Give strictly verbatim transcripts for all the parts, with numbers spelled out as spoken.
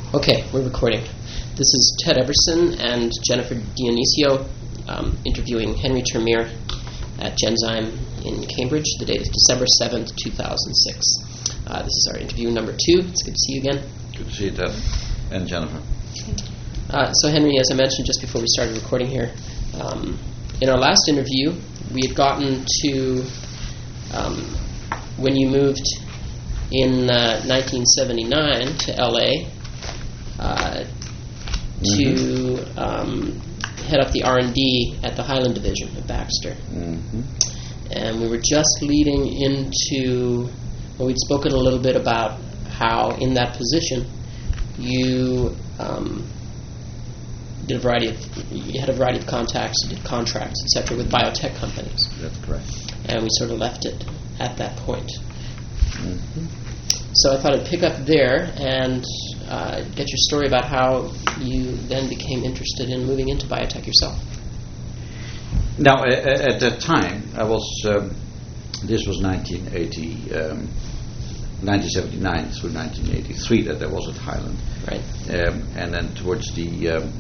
Okay, we're recording. This is Ted Everson and Jennifer Dionisio um, interviewing Henry Termeer at Genzyme in Cambridge. The date is December seventh, two thousand six. Uh, this is our interview number two. It's good to see you again. Good to see you, Ted. And Jennifer. Uh, so, Henry, as I mentioned just before we started recording here, um, in our last interview, we had gotten to um, when you moved in uh, nineteen seventy-nine to L A uh, to mm-hmm. um, head up the R and D at the Highland Division of Baxter. Mm-hmm. And we were just leading into, well, we'd spoken a little bit about how in that position you um, did a variety of, you had a variety of contacts, you did contracts, et cetera, with biotech companies. That's correct. And we sort of left it at that point. Mm-hmm. So I thought I'd pick up there and uh, get your story about how you then became interested in moving into biotech yourself. Now, a- a- at that time, I was, um, this was nineteen eighty, um, nineteen seventy-nine through nineteen eighty-three that I was at Highland. Right. Um, and then towards the um,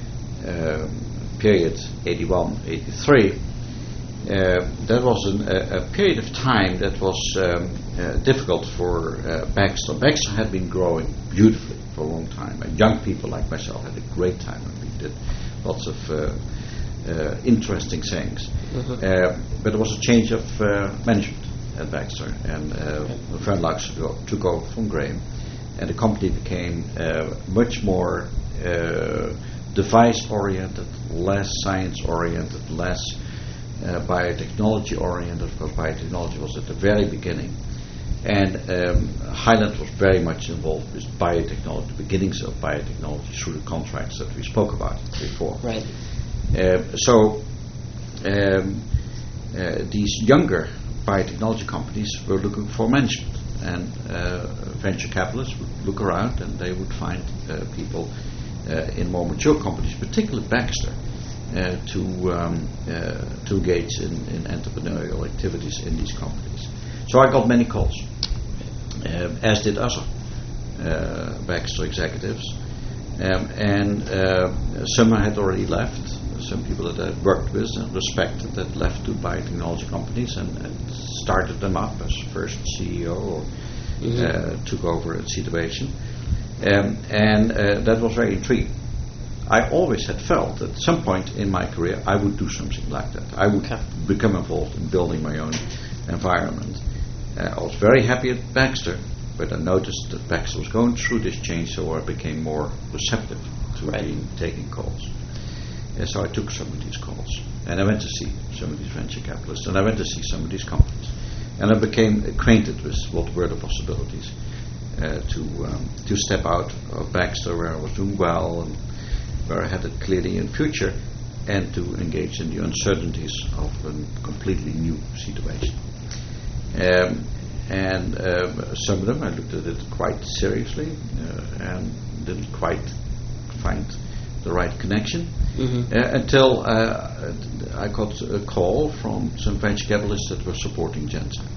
um, period eighty-one, eighty-three, Uh, that was an, a, a period of time that was um, uh, difficult for uh, Baxter. Baxter had been growing beautifully for a long time, and young people like myself had a great time, and we did lots of uh, uh, interesting things. Mm-hmm. Uh, but there was a change of uh, management at Baxter, and uh, Fern Lux took over from Graham, and the company became uh, much more uh, device-oriented, less science-oriented, less Uh, biotechnology-oriented, because biotechnology was at the very beginning. And um, Highland was very much involved with biotechnology, the beginnings of biotechnology through the contracts that we spoke about before. Right. Uh, so um, uh, these younger biotechnology companies were looking for management, and uh, venture capitalists would look around and they would find uh, people uh, in more mature companies, particularly Baxter, Uh, to um, uh, to engage in, in entrepreneurial activities in these companies. So I got many calls, uh, as did other uh, Baxter executives, um, and uh, some I had already left. Some people that I worked with and respected that left to biotechnology companies and, and started them up as first C E O or mm-hmm. uh, took over at Situation, um, and uh, that was very intriguing. I always had felt at some point in my career I would do something like that. I would okay. become involved in building my own environment. Uh, I was very happy at Baxter, but I noticed that Baxter was going through this change, so I became more receptive to right. being, taking calls. And so I took some of these calls, and I went to see some of these venture capitalists, and I went to see some of these companies, and I became acquainted with what were the possibilities uh, to um, to step out of Baxter, where I was doing well and where I had a clearly in future, and to engage in the uncertainties of a completely new situation. Um, and uh, some of them I looked at it quite seriously uh, and didn't quite find the right connection mm-hmm. uh, until uh, I got a call from some venture capitalists that were supporting Genzyme.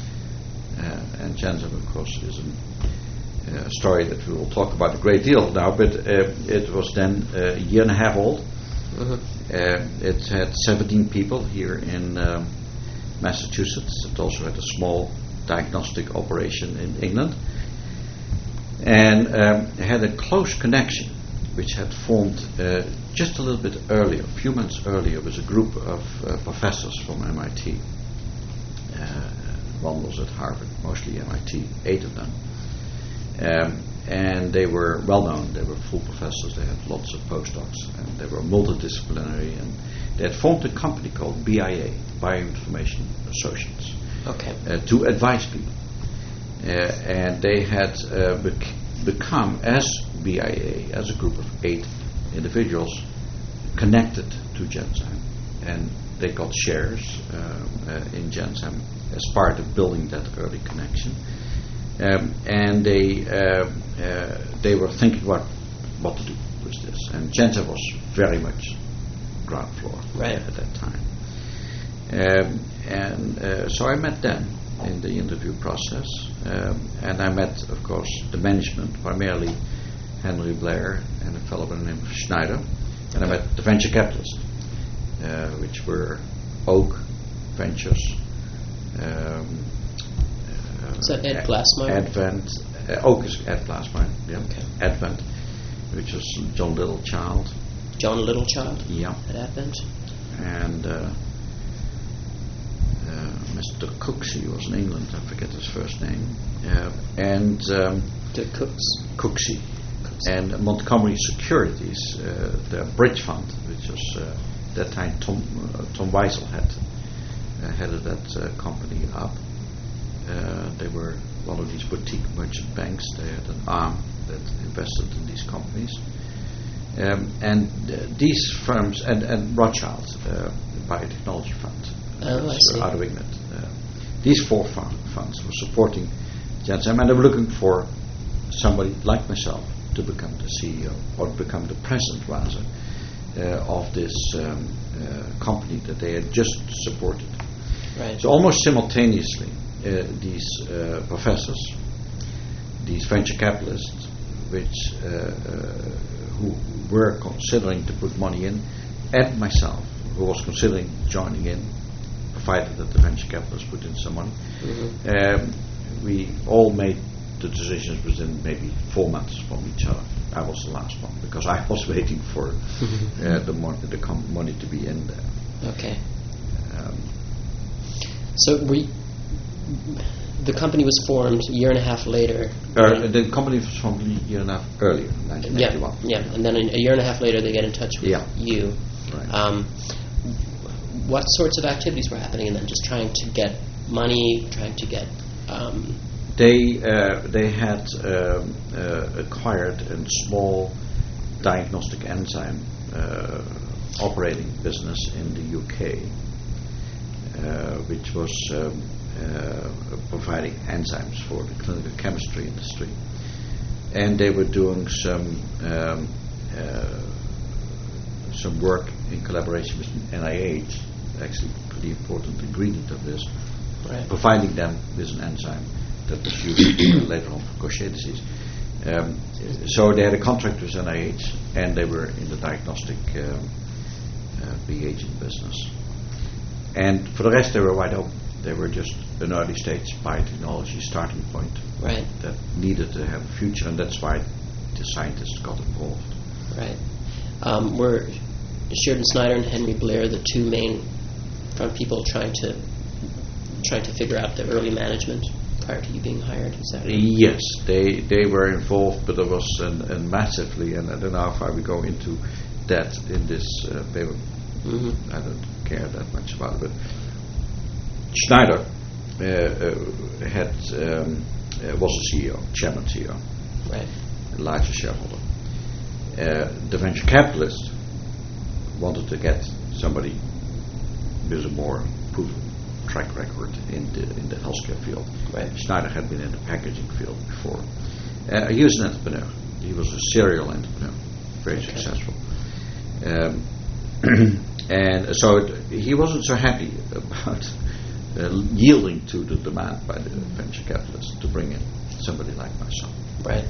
Uh, and Genzyme, of course, is an Uh, story that we will talk about a great deal now, but uh, it was then uh, a year and a half old. Mm-hmm. Uh, it had seventeen people here in um, Massachusetts. It also had a small diagnostic operation in England, and um, had a close connection which had formed uh, just a little bit earlier, a few months earlier, with a group of uh, professors from M I T. Uh, one was at Harvard, mostly M I T, eight of them. Um, and they were well known. They were full professors. They had lots of postdocs, and they were multidisciplinary. And they had formed a company called B I A, Bioinformation Associates, okay. uh, to advise people. Uh, and they had uh, bec- become, as B I A, as a group of eight individuals, connected to Genzyme, and they got shares uh, uh, in Genzyme as part of building that early connection. Um, and they uh, uh, they were thinking what what to do with this, and Genzyme was very much ground floor right. at that time. Um, and uh, so I met them in the interview process, um, and I met, of course, the management, primarily Henry Blair, and a fellow by the name of Schneider. And I met the venture capitalists, uh, which were Oak Ventures, um, Is that Ed Glassmeyer? Advent, uh, Oak is Ed Glassmeyer, yeah. Okay. Advent, which was John Littlechild. John Littlechild? Yeah. At Advent? And uh, uh, Mister Cooksey was in England, I forget his first name. Uh, and um, Dirk Cooks? Cooksey. And Montgomery Securities, uh, the bridge fund, which was uh, that time Tom uh, Tom Weisel had uh, headed that uh, company up. Uh, they were one of these boutique merchant banks. They had an arm that invested in these companies. Um, and uh, these firms, and, and Rothschild, uh, the biotechnology fund, oh, was, I see. Uh, out of England. Uh, these four fun- funds were supporting Genzyme, and they were looking for somebody like myself to become the C E O, or become the president, rather, uh, of this um, uh, company that they had just supported. Right. So almost simultaneously, uh, these uh, professors, these venture capitalists, which uh, uh, who were considering to put money in, and myself, who was considering joining in, provided that the venture capitalists put in some money, Mm-hmm. um, we all made the decisions within maybe four months from each other. I was the last one because I was waiting for uh, the, mon- the com- money to be in there. Okay. Um, So we, the company was formed a year and a half later. uh, the company was formed a year and a half earlier, nineteen eighty-one. Yeah, yeah, and then a year and a half later they get in touch with Yeah. you. Right. Um, what sorts of activities were happening, and then just trying to get money, trying to get. Um, They uh, they had um, uh, acquired a small diagnostic enzyme uh, operating business in the U K, uh, which was um, uh, providing enzymes for the clinical chemistry industry, and they were doing some um, uh, some work in collaboration with N I H, actually pretty important ingredient of this, right. providing them with an enzyme that was used later on for Gaucher disease. Um, so they had a contract with N I H, and they were in the diagnostic um, uh, reagent business. And for the rest, they were wide open. They were just an early stage biotechnology starting point Right. that needed to have a future, and that's why the scientists got involved. Right. Um, were Sheridan Snyder and Henry Blair the two main front people trying to trying to figure out the early management prior to you being hired? Is that right? Yes, they they were involved, but there was an, an massively, and I don't know how we go into that in this uh, paper. Mm-hmm. I don't care that much about it, but Schneider uh, uh, had um, uh, was a C E O, chairman C E O, Right. a larger shareholder. Uh, the venture capitalist wanted to get somebody with a more proven track record in the in the healthcare field. Right. Schneider had been in the packaging field before. Uh, he was an entrepreneur. He was a serial entrepreneur, very Okay. successful. Um, and so it, he wasn't so happy about uh, yielding to the demand by the venture capitalists to bring in somebody like myself. Right.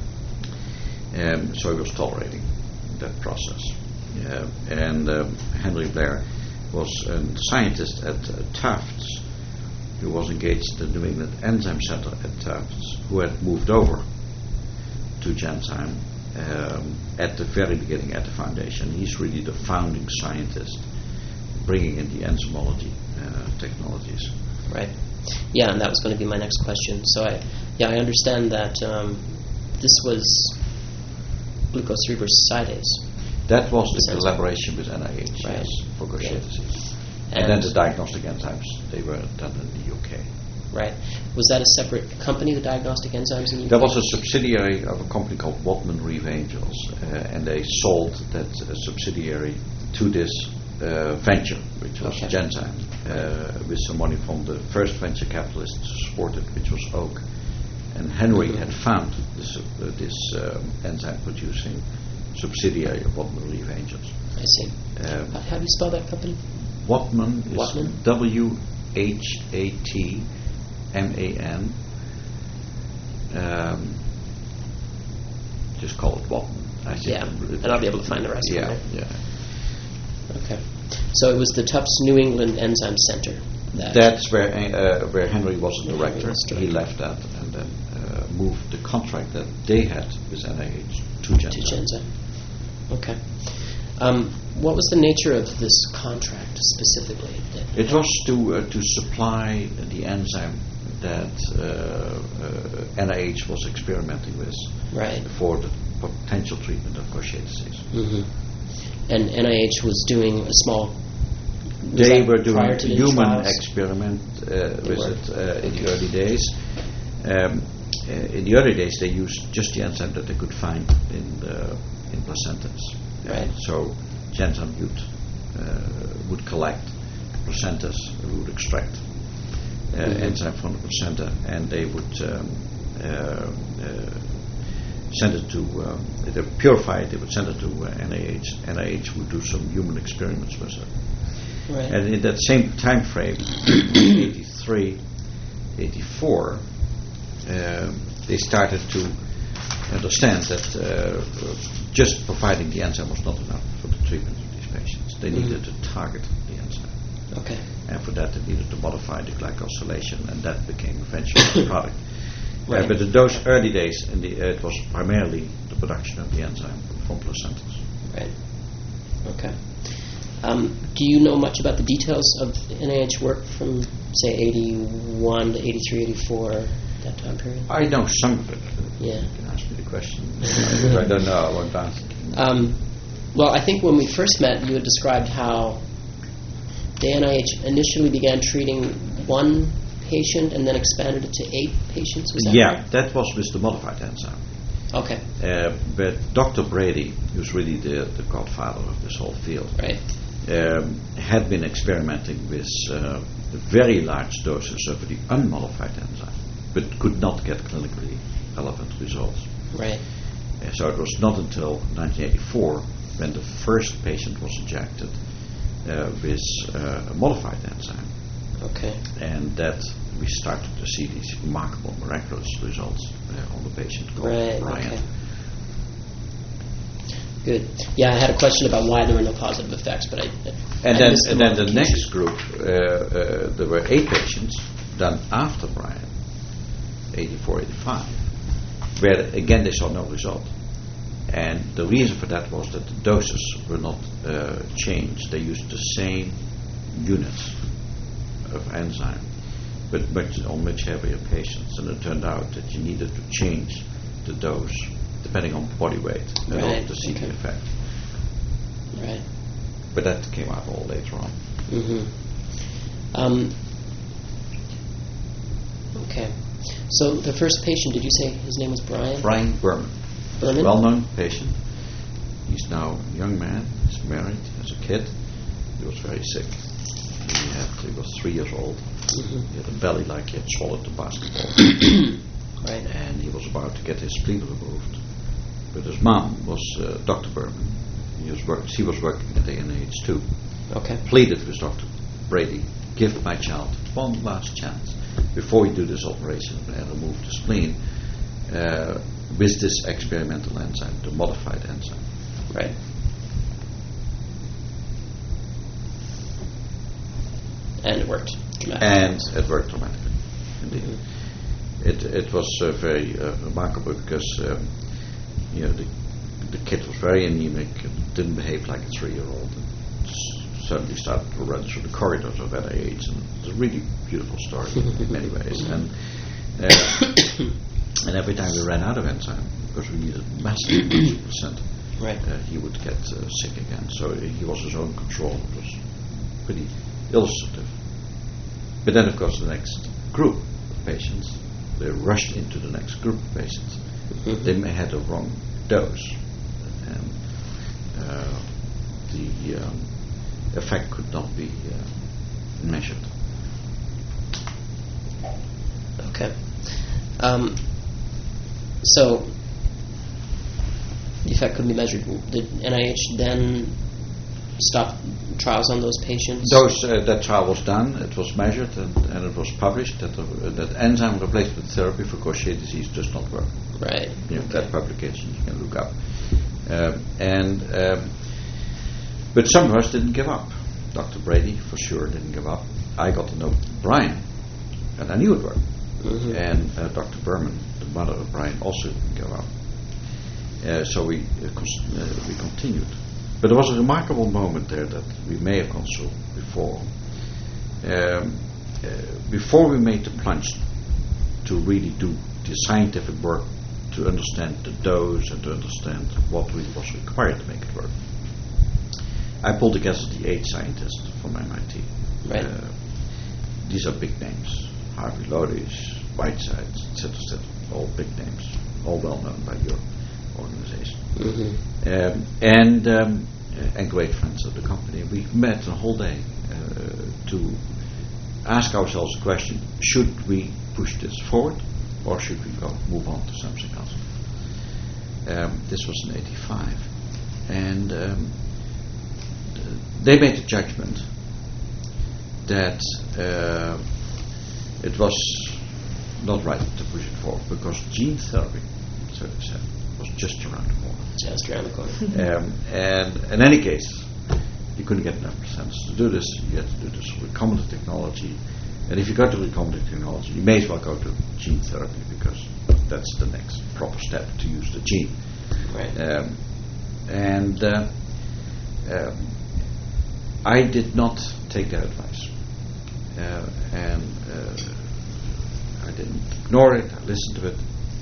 Um, so he was tolerating that process. Uh, and um, Henry Blair was a scientist at uh, Tufts, who was engaged in the New England Enzyme Center at Tufts, who had moved over to Genzyme um, at the very beginning at the foundation. He's really the founding scientist, bringing in the enzymology uh, technologies. Right. Yeah, and that was going to be my next question. So I, yeah, I understand that um, this was glucose cerebrosidase. That was the Sounds collaboration with N I H, Right. yes, for Gaucher Yeah. disease. And, And then the diagnostic enzymes, they were done in the U K. right. Was that a separate company, the diagnostic enzymes in the U K? That was a subsidiary of a company called Watman Reeve Angels, uh, and they sold that uh, subsidiary to this uh, venture, which was Okay. Genzyme, uh, with some money from the first venture capitalist to support it, which was Oak. And Henry Mhm. had found this, uh, this um, enzyme-producing subsidiary of Watman Reeve Angels. I see. Um, How, how do you spell that company? Watman is Watman? W H A T M A N. Um, just call it one. I think Yeah, it- and I'll be able to find the rest. Yeah, Right? yeah. Okay. So it was the Tufts New England Enzyme Center. That That's where uh, where Henry was a Henry director. was He director. left that and then uh, moved the contract that they had with N I H to to Genzyme. Genzyme. Okay. Um, what was the nature of this contract specifically? It was to uh, to supply the enzyme that uh, uh, N I H was experimenting with Right. for the potential treatment of Gaucher disease. hmm And N I H was doing a small. was They that were doing prior a to the human trials? experiment uh, They with were. it uh, in the early days. Um, uh, in the early days, they used just the enzyme that they could find in the, in placentas. Right. So Genzyme would uh, would collect placentas, would extract uh, Mhm. enzyme from the placenta, and they would um, uh, uh, send it to, um, they purify it, they would send it to uh, N I H. N I H would do some human experiments with it. Right. And in that same time frame, eighty-three, eighty-four, um, they started to understand that uh, just providing the enzyme was not enough for the treatment of these patients. They Mhm. needed to target the enzyme. Okay. And for that, they needed to modify the glycosylation, and that became eventually the product. Right. Uh, but in those early days, in the, uh, it was primarily the production of the enzyme from placentas. Right. Okay. Um, do you know much about the details of N I H work from, say, eighty-one to eighty-three, eighty-four, that time period? I know some of it. Yeah. You can ask me the question. If I don't know, I won't answer. Um, well, I think when we first met, you had described how the N I H initially began treating one patient and then expanded it to eight patients. Was that Yeah, right? that was with the modified enzyme. Okay. Uh, but Doctor Brady, who's really the, the godfather of this whole field, Right. um, had been experimenting with uh, very large doses of the unmodified enzyme, but could not get clinically relevant results. Right. Uh, so it was not until nineteen eighty-four when the first patient was injected uh, with uh, a modified enzyme, Okay. and that we started to see these remarkable, miraculous results uh, on the patient called Right. Brian. Okay. Good. Yeah, I had a question about why there were no positive effects, but I. And I then, missed and then the modification. next group, uh, uh, there were eight patients done after Brian, eighty-four, eighty-five, where again they saw no result. And the reason for that was that the doses were not uh, changed. They used the same units of enzyme, but much, on much heavier patients. And it turned out that you needed to change the dose depending on body weight in order Right, to see okay. the effect. Right. But that came out all later on. Mm-hmm. Um, okay. So the first patient, did you say his name was Brian? Brian Berman. Berman? Well-known patient. He's now a young man. He's married. Has a kid. He was very sick. He had. He was three years old. Mhm. He had a belly like he had swallowed a basketball, Right. and he was about to get his spleen removed. But his mom was uh, Doctor Berman. He was work- she was working at the N I H too. Okay. Pleaded with Doctor Brady, give my child one last chance before we do this operation and remove the spleen uh, with this experimental enzyme, the modified enzyme. Right. And it worked dramatically. And it worked dramatically, indeed. Mhm. It it was uh, very uh, remarkable because um, you know the the kid was very anemic, and didn't behave like a three-year-old, and s- suddenly started to run through the corridors of N I H, and it's a really beautiful story in many ways. And uh, and every time we ran out of enzyme, because we needed massive amounts of placenta, Right. uh, he would get uh, sick again. So he was his own control. It was pretty illustrative. But then, of course, the next group of patients, they rushed into the next group of patients. Mhm. They may had a wrong dose, and uh, the um, effect could not be uh, measured. Okay. Um, so the effect could be measured. Did N I H then stop trials on those patients? Those uh, that trial was done. It was measured and, and it was published that uh, that enzyme replacement therapy for Gaucher disease does not work. Right. You know, okay. That publication you can look up. Um, and um, but some of us didn't give up. Doctor Brady for sure didn't give up. I got to know Brian, and I knew it worked. Mm-hmm. And uh, Doctor Berman, the mother of Brian, also didn't give up. Uh, so we uh, cons- uh, we continued. But there was a remarkable moment there that we may have gone through before. Um, uh, before we made the plunge to really do the scientific work to understand the dose and to understand what really was required to make it work, I pulled together the eight scientists from M I T. Right. Uh, these are big names: Harvey Lodish, Whitesides, et cetera, et cetera. All big names, all well known by your organization. Mm-hmm. Um, and um, uh, and great friends of the company. We met a whole day uh, to ask ourselves the question: should we push this forward, or should we go move on to something else? Um, this was in eighty-five, and um, they made the judgment that uh, it was not right to push it forward because gene therapy, so they said, was just around the corner. Just around the corner. um, and in any case, you couldn't get enough percents to do this. You had to do this with recombinant technology. And if you go to recombinant technology, you may as well go to gene therapy because that's the next proper step to use the gene. Right. Um, and uh, um, I did not take their advice. Uh, and uh, I didn't ignore it. I listened to it.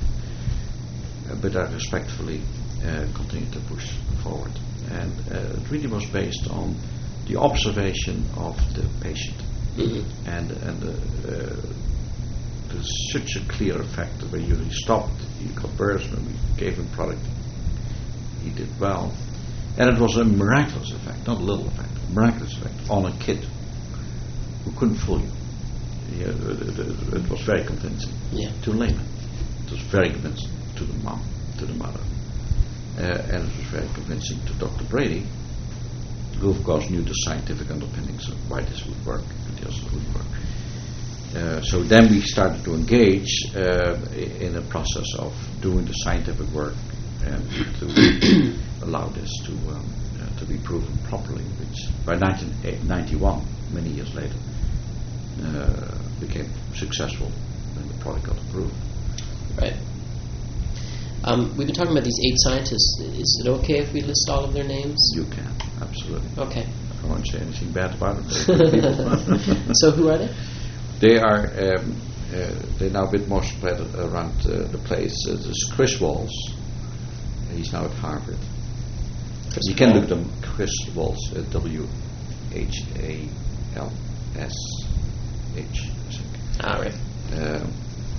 Uh, but I respectfully uh, continued to push forward. And uh, it really was based on the observation of the patient. Mm-hmm. And and uh, uh, there's such a clear effect where you really stopped. He got worse when we gave him product. He did well. And it was a miraculous effect, not a little effect, a miraculous effect on a kid who couldn't fool you. Yeah, it, it, it was very convincing Yeah. to layman. It was very convincing to the mom, to the mother. Uh, and it was very convincing to Doctor Brady, who of course knew the scientific underpinnings of why this would work and the other would work. Uh, so then we started to engage uh, in a process of doing the scientific work and to allow this to um, uh, to be proven properly, which by nineteen ninety-one, many years later, uh, became successful when the product got approved. Right. Um, we've been talking about these eight scientists. Is it okay if we list all of their names? You can, absolutely. Okay. I won't say anything bad about them. They're good people. So who are they? They are um, uh, they're now a bit more spread around uh, the place. Uh, there's Chris Walls. He's now at Harvard. Chris you can Wall? look them Chris Walls, uh, W H A L S H, I think. Ah, right. Um,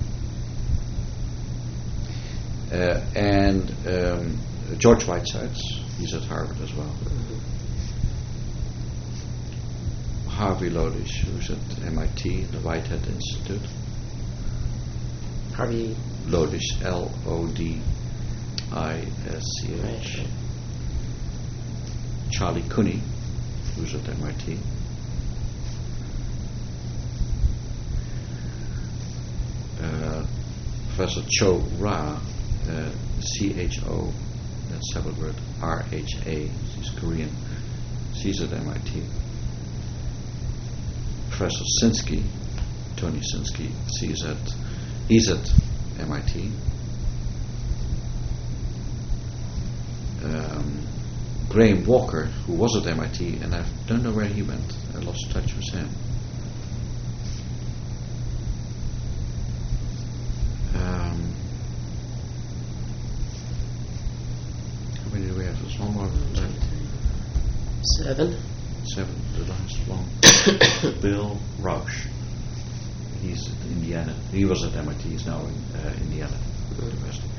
uh, and um, George Whitesides, he's at Harvard as well. Mm-hmm. Harvey Lodish, who's at M I T, the Whitehead Institute. Harvey Lodish, L O D I S C H. Right. Charlie Cooney, who's at M I T. Uh, Professor Cho Ra, uh, C H O, that's separate word, R H A, she's Korean. She's at M I T. Professor Sinsky, Tony Sinsky, she's at, he's at M I T. Um, Graham Walker, who was at M I T, and I don't know where he went. I lost touch with him. Um, how many do we have? There's one more left. Seven. Seven, the last one. Bill Rausch. He's at Indiana. He was at M I T. He's now in uh, Indiana University.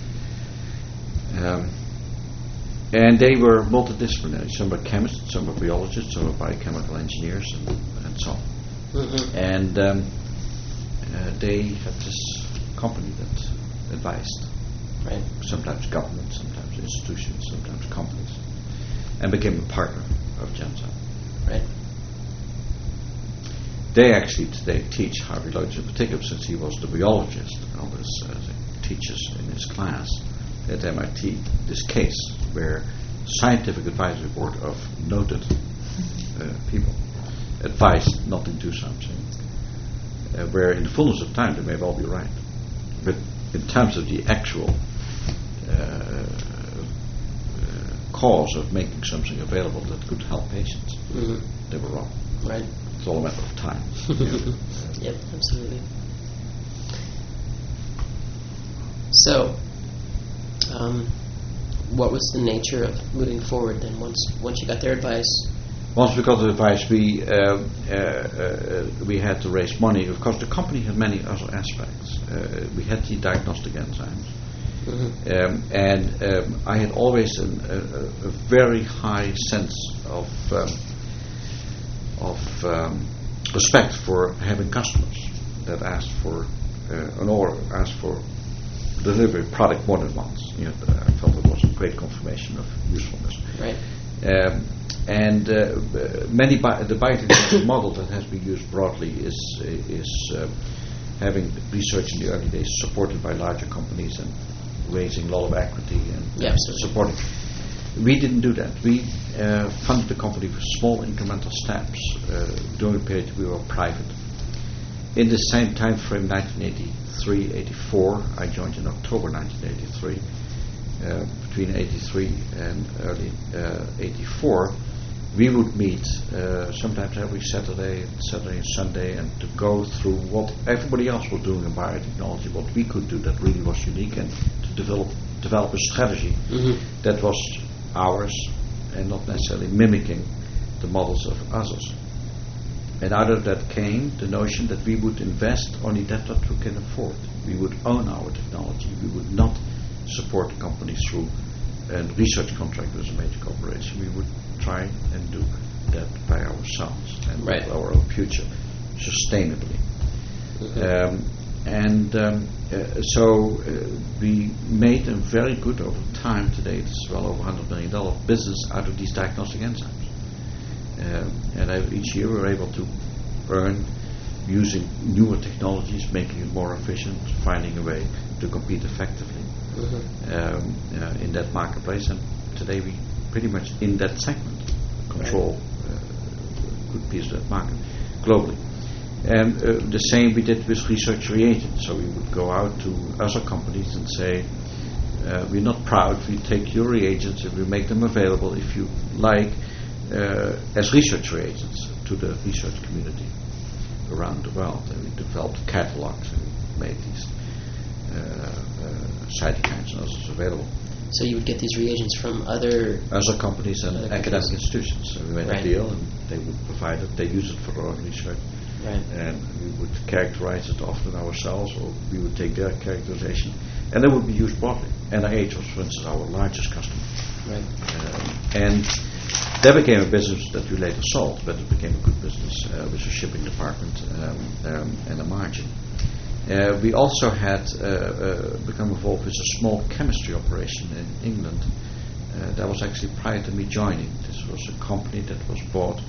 Um, and they were multidisciplinary. Some were chemists, some were biologists, some were biochemical engineers, and, and so on. Mm-hmm. And um, uh, they had this company that advised, Right. sometimes government, sometimes institutions, sometimes companies, and became a partner of Genzyme. Right. They actually today teach Harvey Lloyd in particular, since he was the biologist, all this uh, teaches in his class at M I T this case where scientific advisory board of noted uh, people advised not to do something, uh, where in the fullness of time they may well be right, but in terms of the actual uh, uh, cause of making something available that could help patients, Mm-hmm. they were wrong. Right. It's all a matter of time. Yeah. Yep, absolutely. So, um, what was the nature of moving forward then? Once once you got their advice, Once we got the advice, we uh, uh, uh, we had to raise money. Of course, the company had many other aspects. Uh, we had the diagnostic enzymes, mm-hmm. um, and um, I had always an, a, a very high sense of um, of um, respect for having customers that asked for uh, an order, asked for delivery product more than once. You know, I felt it was a great confirmation of usefulness. right? Um, and uh, many bi- the biotechnology model that has been used broadly is is uh, having research in the early days supported by larger companies and raising a lot of equity and Yeah, uh, absolutely. supporting. We didn't do that. We uh, funded the company with small incremental steps uh, during the period we were private. In the same time frame, nineteen eighty-three eighty-four, I joined in October nineteen eighty-three. Uh, between eighty-three and early uh, eighty-four, we would meet uh, sometimes every Saturday, Saturday and Sunday, and to go through what everybody else was doing in biotechnology, what we could do that really was unique, and to develop develop a strategy Mm-hmm. that was ours and not necessarily mimicking the models of others. And out of that came the notion that we would invest only that what we can afford. We would own our technology. We would not support the company through a research contract with a major corporation. We would try and do that by ourselves and Right. with our own future sustainably. Mm-hmm. Um, and um, uh, so uh, we made a very good, over time today, it's well over one hundred million dollars business out of these diagnostic enzymes. Um, and I, each year we're able to earn using newer technologies, making it more efficient, finding a way to compete effectively Mm-hmm. um, uh, in that marketplace. And today we pretty much in that segment control uh, a good piece of that market globally. And uh, the same we did with research reagents. So we would go out to other companies and say, uh, we're not proud, we take your reagents and we make them available if you like uh, as research reagents to the research community around the world. And we developed catalogs and we made these uh, uh, cytokines and others available. So you would get these reagents from other. Other companies and Other academic companies. institutions. So we made Right. a deal and they would provide it, they use it for their own research. Right. And we would characterize it often ourselves, or we would take their characterization, and they would be used broadly. N I H was, for instance, our largest customer. Right. Um, and that became a business that we later sold, but it became a good business uh, with a shipping department um, um, and a margin. Uh, we also had uh, uh, become involved with a small chemistry operation in England. Uh, that was actually prior to me joining. This was a company that was bought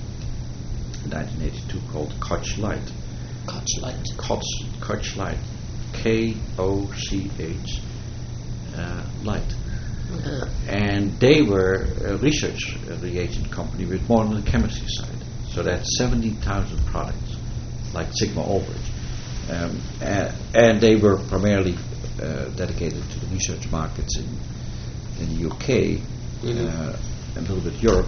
in nineteen eighty-two called Koch Light. Koch Light. Koch, Koch Light. K O C H uh, Light. Uh, And they were a research uh, reagent company with more on the chemistry side. So they had seventy thousand products, like Sigma Aldrich. Um, uh, and they were primarily uh, dedicated to the research markets in, in the U K Mhm. uh, and a little bit Europe.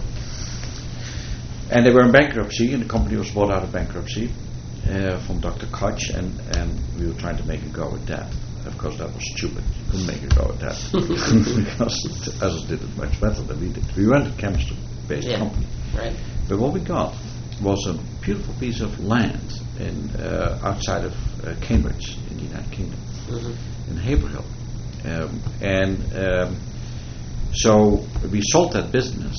And they were in bankruptcy, and the company was bought out of bankruptcy uh, from Doctor Koch, and, and we were trying to make a go at that. Of course, that was stupid. You couldn't make a go at that because others did it much better than we did. We weren't a chemistry-based Yeah. company. right. But what we got was a beautiful piece of land in uh, outside of uh, Cambridge in the United Kingdom, Mm-hmm. in Haverhill. Um, and um, so we sold that business.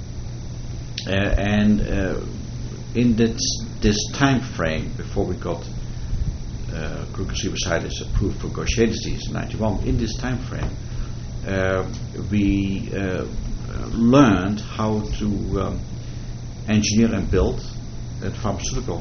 Uh, and uh, in this, this time frame, before we got uh, glucocerebrosidase approved for Gaucher disease in ninety-one, in this time frame, uh, we uh, learned how to um, engineer and build a pharmaceutical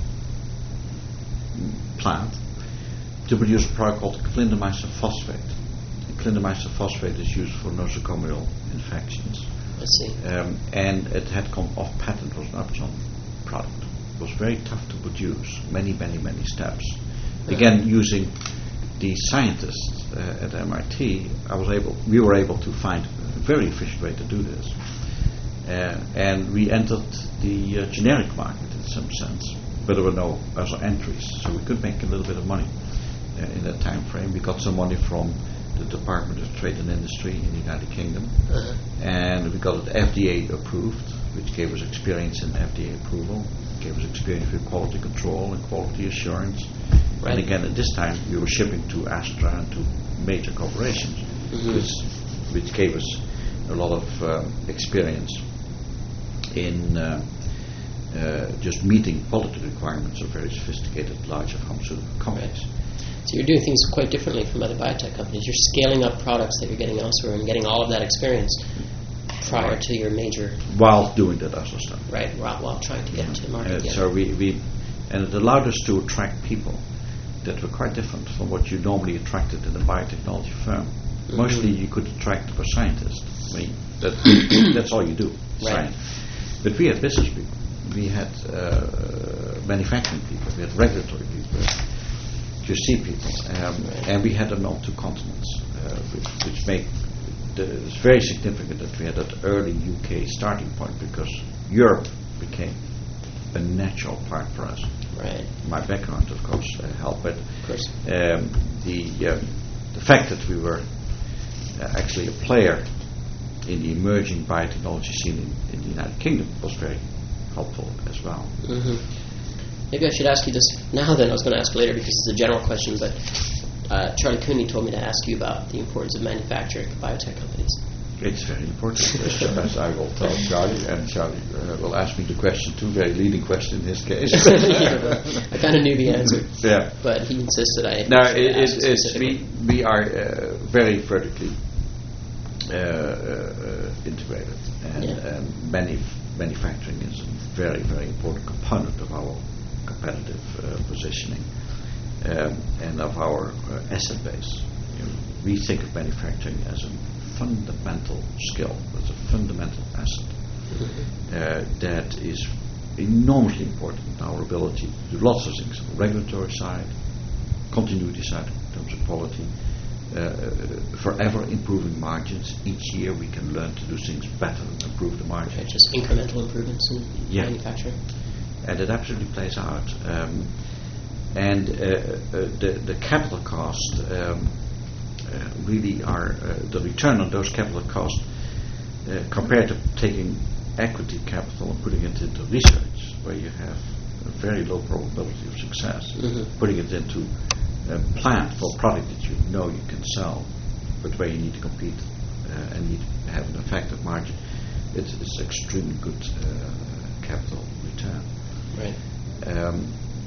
plant to produce a product called clindamycin phosphate. And clindamycin phosphate is used for nosocomial infections. I see. Um, and it had come off patent. It was an Upjohn product. It was very tough to produce. Many, many, many steps. Uh-huh. Again, using the scientists uh, at M I T, I was able. We were able to find a very efficient way to do this, uh, and we entered the uh, generic market in some sense. But there were no other entries, so we could make a little bit of money uh, in that time frame. We got some money from the Department of Trade and Industry in the United Kingdom, uh-huh. and we got it F D A approved, which gave us experience in F D A approval, gave us experience with quality control and quality assurance. Right. And again, at this time, we were shipping to Astra and to major corporations, mm-hmm. which, which gave us a lot of uh, experience in uh, uh, just meeting quality requirements of very sophisticated, larger pharmaceutical companies. Right. So you're doing things quite differently from other biotech companies. You're scaling up products that you're getting elsewhere and getting all of that experience prior to your major... While doing that other stuff. Right, while, while trying to get into the market. Uh, so we, we... And it allowed us to attract people that were quite different from what you normally attracted in a biotechnology firm. Mm-hmm. Mostly you could attract for scientists. I mean, that, that's all you do, right. science. But we had business people. We had uh, manufacturing people. We had regulatory people. Q C people. Um, right. And we had them on two continents, uh, which, which made the, it's very significant that we had that early U K starting point, because Europe became a natural part for us. Right. My background, of course, uh, helped, but of course. Um, the um, the fact that we were uh, actually a player in the emerging biotechnology scene in, in the United Kingdom was very helpful as well. Mm-hmm. Maybe I should ask you this now. Then I was going to ask later because it's a general question, but uh, Charlie Cooney told me to ask you about the importance of manufacturing for biotech companies. It's very important, as, as I will tell Charlie, and Charlie uh, will ask me the question too, very leading question in his case. Yeah, I kind of knew the answer, yeah. But he insisted I. No, it, it, it's we we are uh, very vertically uh, uh, integrated, and yeah. um, many manufacturing is a very very important component of our competitive uh, positioning um, and of our uh, asset base. You know, we think of manufacturing as a fundamental skill, as a fundamental asset mm-hmm. uh, that is enormously important in our ability to do lots of things, on the regulatory side, continuity side in terms of quality, uh, forever improving margins. Each year we can learn to do things better and improve the margins. Okay, just incremental improvements in yeah. manufacturing. And it absolutely plays out. Um, and uh, uh, the, the capital cost um, Uh, really are uh, the return on those capital costs uh, compared to taking equity capital and putting it into research, where you have a very low probability of success, mm-hmm. putting it into a plant for a product that you know you can sell, but where you need to compete uh, and need to have an effective margin, it's, it's extremely good uh, capital return. Right. Um,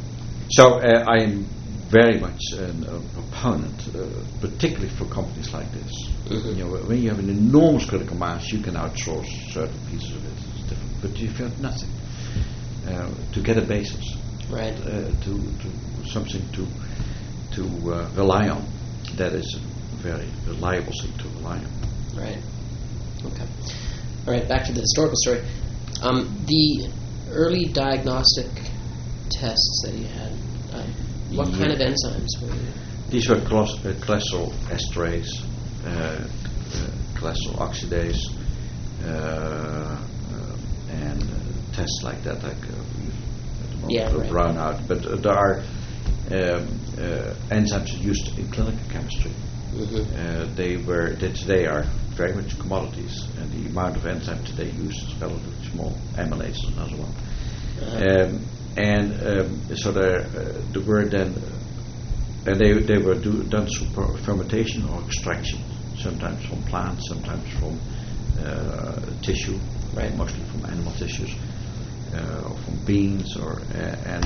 so uh, I am very much an, a proponent, uh, particularly for companies like this. Mm-hmm. You know, when you have an enormous critical mass, you can outsource certain pieces of it. It's different. But if you have nothing, uh, to get a basis, right? Uh, to, to something to to uh, rely on, that is a very reliable thing to rely on. Right. Okay. All right. Back to the historical story. Um, the early diagnostic tests that you had. Uh, What yeah. kind of enzymes were you? These were clos- uh, cholesterol esterase, uh, uh, cholesterol oxidase, uh, uh, and uh, tests like that, like uh, at the moment yeah, right. brown out. But uh, there are um, uh, enzymes used in clinical chemistry. Mm-hmm. Uh, they were they today are very much commodities, and the amount of enzyme today used is relatively small. Amylase is another one. Uh-huh. Um, And um, so there, uh, there were then, uh, and they they were do, done through fermentation or extraction, sometimes from plants, sometimes from uh, tissue, right. mostly from animal tissues, uh, or from beans, or uh, and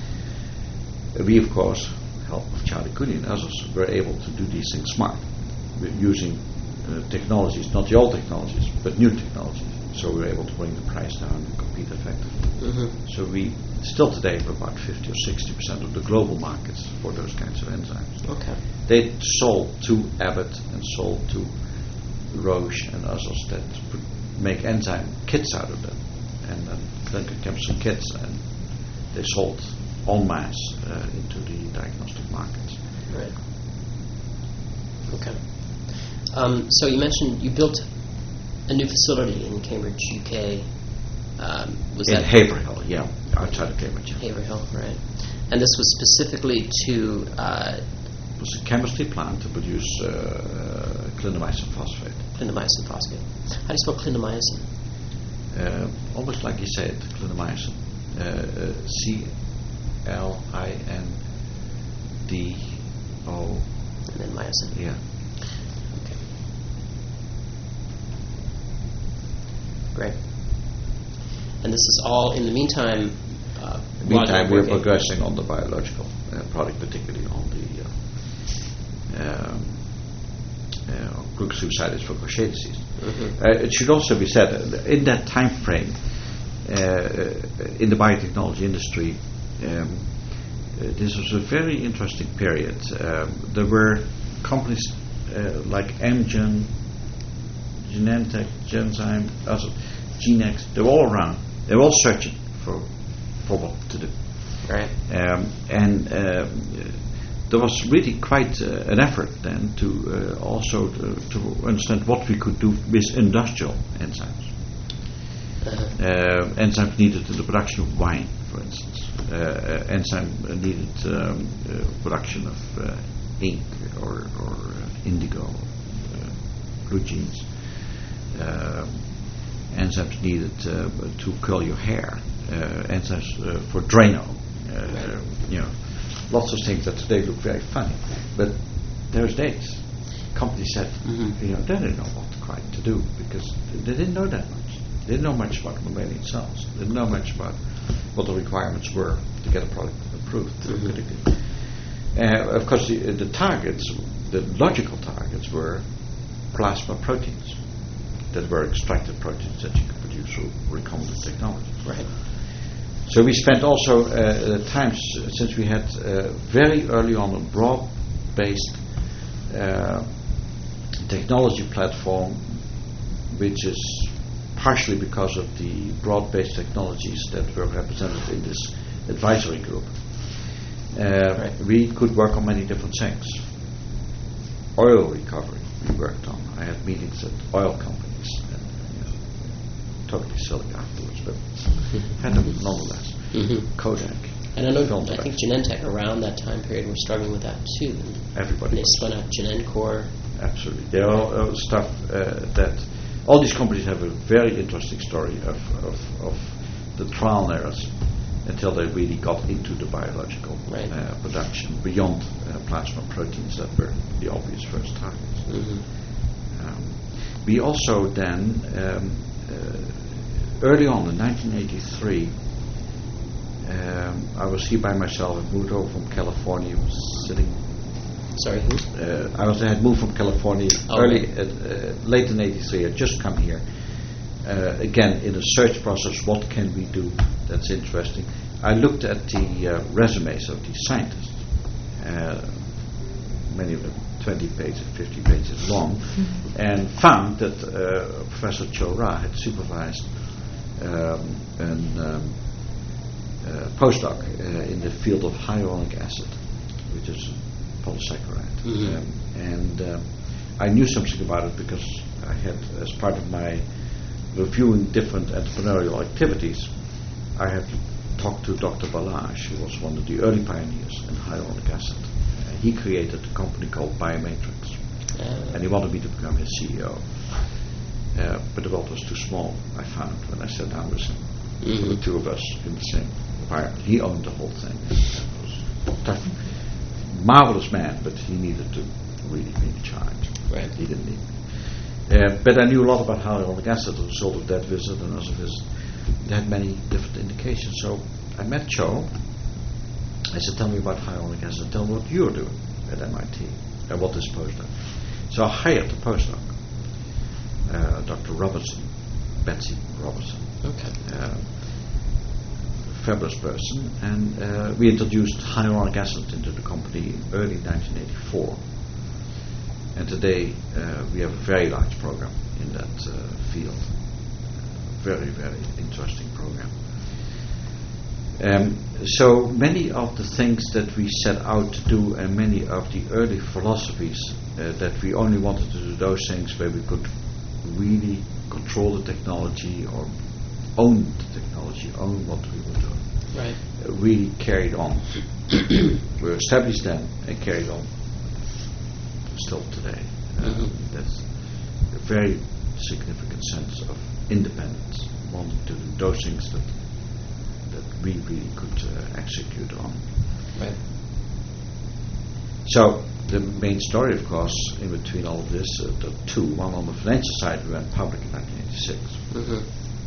we of course, help of Charlie Cooney and others, were able to do these things smart, using uh, technologies, not the old technologies, but new technologies. So we were able to bring the price down and compete effectively. Mm-hmm. So we still today have about fifty or sixty percent of the global markets for those kinds of enzymes. Okay. They sold to Abbott and sold to Roche and others that put, make enzyme kits out of them. And then, then came some kits and they sold en masse uh, into the diagnostic markets. Right. Okay. Um, so you mentioned you built a new facility in Cambridge, U K. Um, was in that Haverhill, yeah, outside of Cambridge. Haverhill, right? And this was specifically to. Uh, it was a chemistry plant to produce uh, uh, clindamycin phosphate. Clindamycin phosphate. How do you spell clindamycin? Uh, almost like you said, clindamycin. Uh, uh, C L I N D O. And then mycin. Yeah. Okay. Great. And this is all, in the meantime, uh, In the meantime, we're working. progressing on the biological uh, product, particularly on the uh, um, uh, glucosucides for Gaucher disease. Mm-hmm. Uh, it should also be said, uh, in that time frame, uh, in the biotechnology industry, um, uh, this was a very interesting period. Um, there were companies uh, like Amgen, Genentech, Genzyme, also Genex. They were all around. They were all searching for for what to do. Right. Um, and uh, there was really quite uh, an effort then to uh, also to, to understand what we could do with industrial enzymes. Uh-huh. Uh, enzymes needed in the production of wine, for instance. Uh, uh, enzyme needed um, uh, production of uh, ink or, or uh, indigo, uh, blue jeans. Uh, enzymes needed uh, to curl your hair. Uh, enzymes uh, for Drano. Uh, you know, lots of things that today look very funny. But those days, companies said, Mm-hmm. you know, they didn't know what quite to do because they didn't know that much. They didn't know much about mammalian cells. They didn't know much about what the requirements were to get a product approved therapeutically. Mm-hmm. Uh, of course, the, the targets, the logical targets, were plasma proteins that were extracted proteins that you could produce through recombinant technology. Right. So we spent also uh, times uh, since we had uh, very early on a broad-based uh, technology platform, which is partially because of the broad-based technologies that were represented in this advisory group. Uh, Right. We could work on many different things. Oil recovery we worked on. I had meetings at oil companies. And, you know, totally silly afterwards, but had them nonetheless. Mm-hmm. Kodak. And I know, Film I think production. Genentech around that time period were struggling with that too. Everybody They was. spun out Genencore. Absolutely. There are uh, stuff uh, that all these companies have a very interesting story of, of, of the trial and errors until they really got into the biological Right. uh, production beyond uh, plasma proteins that were the obvious first targets. Mm-hmm. Um, we also then, um, uh, early on in nineteen eighty-three, um, I was here by myself. I moved over from California, was sitting. Sorry, who? Uh, I was I had moved from California Oh, early, right. uh, uh, late in eighty-three. I'd just come here. Uh, again, in a search process, what can we do that's interesting? I looked at the uh, resumes of these scientists, uh, many of them twenty pages, fifty pages long, and found that uh, Professor Cho Ra had supervised um, an um, uh, postdoc uh, in the field of hyaluronic acid, which is polysaccharide. Mhm. Um, and um, I knew something about it because I had, as part of my reviewing different entrepreneurial activities, I had talked to Doctor Balazs, who was one of the early pioneers in hyaluronic acid. Uh, he created a company called Biomatrix, Uh, and he wanted me to become his C E O. Uh, but the world was too small, I found, when I sat down with him. Mhm. The two of us in the same environment. He owned the whole thing. It was tough. Marvelous man, but he needed to really be in charge. Right. He didn't need me. Uh, but I knew a lot about hyaluronic acid as a result of that visit and other visits. They had many different indications. So I met Cho. I said, tell me about hyaluronic acid. Tell me what you're doing at M I T and what this postdoc. So I hired the postdoc, uh, Doctor Robertson, Betsy Robertson. Okay. Uh, fabulous person, and uh, we introduced hyaluronic acid into the company in early nineteen eighty-four. And today uh, we have a very large program in that uh, field. Very, very interesting program. Um, so many of the things that we set out to do, and many of the early philosophies uh, that we only wanted to do those things where we could really control the technology or own the technology, own what we were doing, right. uh, really carried on. We established them and carried on still today. Uh, Mm-hmm. That's a very significant sense of independence, wanting to do those things that that we really could uh, execute on. Right. So the main story, of course, in between all of this, uh, the two. One on the financial side, we went public in nineteen eighty-six, Mm-hmm.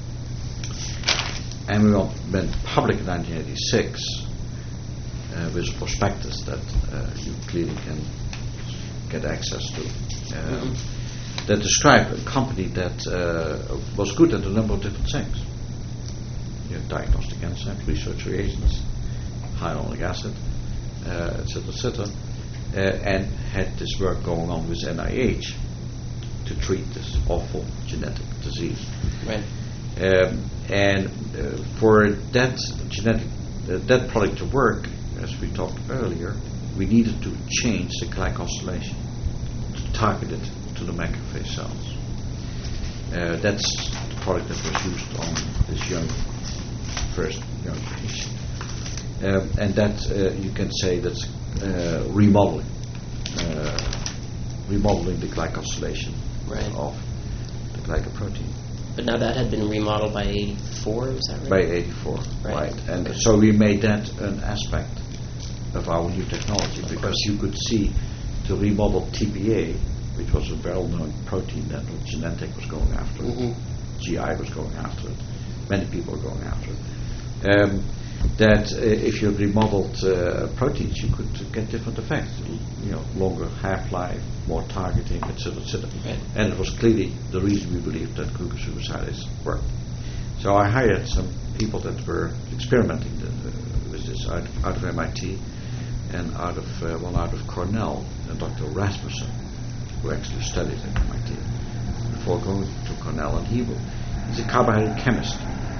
and we went, went public in nineteen eighty-six uh, with a prospectus that uh, you clearly can get access to. Um, Mm-hmm. That described a company that uh, was good at a number of different things. You know, diagnostic enzymes, research reagents, hyaluronic acid, uh, et cetera, et cetera, uh, and had this work going on with N I H to treat this awful genetic disease. Right. Um, and uh, for that genetic uh, that product to work, as we talked earlier, we needed to change the glycosylation to target it to the macrophage cells. Uh, that's the product that was used on this young, first young patient. Um, and that, uh, you can say that's uh, remodeling, uh, remodeling the glycosylation Right. of the glycoprotein. But now that had been remodeled by eighty-four, is that right? By eighty-four, Right. right. And Okay. so we made that an aspect of our new technology, Of because course. you could see to remodel T P A, which was a well-known protein that Genentech was going after, Mhm. G I was going after it, many people were going after it, um, that uh, if you remodeled uh, proteins, you could get different effects. You know, longer half-life, more targeting, et cetera, et cetera. Right. And it was clearly the reason we believed that glucosuicide worked. So I hired some people that were experimenting the, uh, with this out, out of M I T and out of uh, one out of Cornell, uh, Doctor Rasmussen, who actually studied at M I T before going to Cornell, and he w- he's a carbohydrate chemist,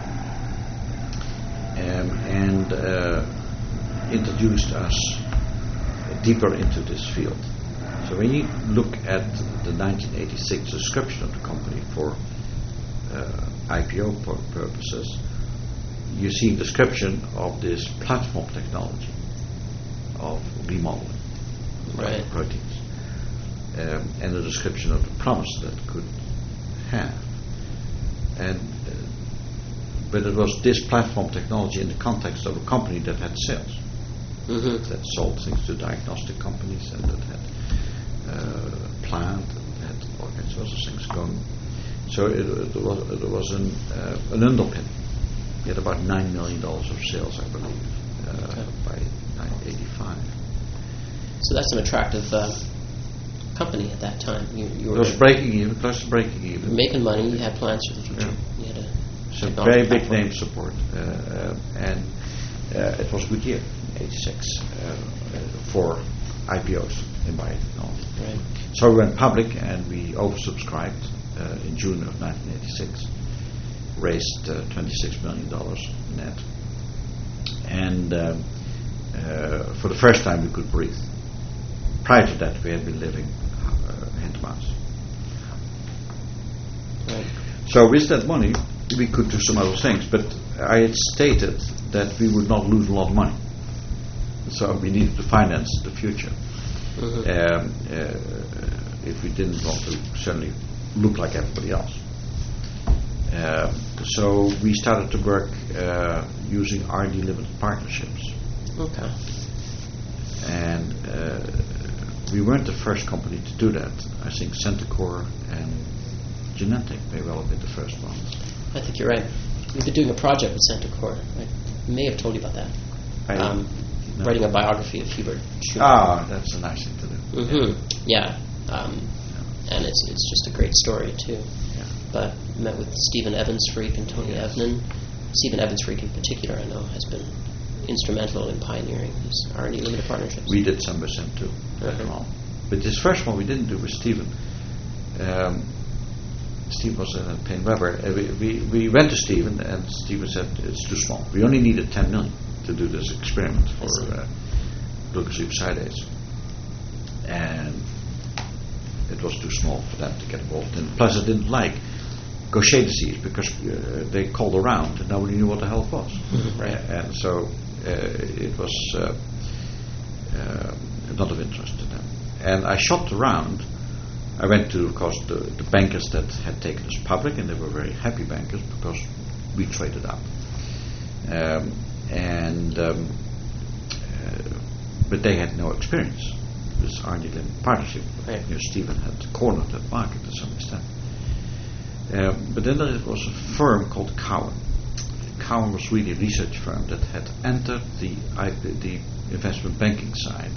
um, and uh, introduced us deeper into this field. So when you look at the nineteen eighty-six description of the company for uh, I P O pur- purposes, you see a description of this platform technology of remodeling Right. proteins, um, and a description of the promise that it could have. And uh, but it was this platform technology in the context of a company that had sales, Mm-hmm. that sold things to diagnostic companies, and that had uh, plant and had all kinds of other things going. So it, it was it was an uh, an underpin. We had about nine million dollars of sales, I believe, uh, Okay. by nineteen eighty-five. So that's an attractive uh, company at that time. You, you It were was breaking even, close to breaking you were even. making money. You had plans for the future. Yeah. You had a Some technology very big platform. name support, uh, uh, and uh, it was a good year, eighty-six, uh, uh, for I P Os in biotechnology. Right. So we went public, and we oversubscribed uh, in June of nineteen eighty-six, raised uh, twenty-six million dollars net, and um, uh, for the first time we could breathe. Prior to that, we had been living uh, hand to mouth. Right. So with that money, we could do some other things, but I had stated that we would not lose a lot of money. So we needed to finance the future. Mm-hmm. Um, uh, if we didn't want to certainly look like everybody else. Um, so we started to work uh, using R and D limited partnerships. Okay. And uh, we weren't the first company to do that. I think Centocor and Genentech may well have been the first ones. I think you're right. You've been doing a project with Centocor. I may have told you about that. I- Um, no. Writing a biography of Hubert Schumann. Ah, that's a nice thing to do. Mm-hmm. Yeah. Um, and it's it's just a great story too. Yeah. but met with Stephen Evans-Freak and Tony Yes. Evnen. Stephen Evans-Freak in particular, I know, has been instrumental in pioneering these R and D limited partnerships. We did some with him too, later Okay. on. But this first one we didn't do with Stephen. Um, Steve was in Payne Webber. Uh, we, we, we went to Stephen, and Stephen said it's too small. We only needed ten million to do this experiment for uh, glucocerebrosidase. And it was too small for them to get involved in. Plus, I didn't like Gaucher disease because uh, they called around and nobody knew what the hell it was. Right. And so uh, it was uh, uh, not of interest to them. And I shopped around. I went to, of course, the, the bankers that had taken us public, and they were very happy bankers because we traded up. Um, and um, uh, but they had no experience. This R and D limited partnership. Right. You know, Stephen had cornered that market to some extent. Um, but then there was a firm called Cowen. Cowen was really a research firm that had entered the I P, the investment banking side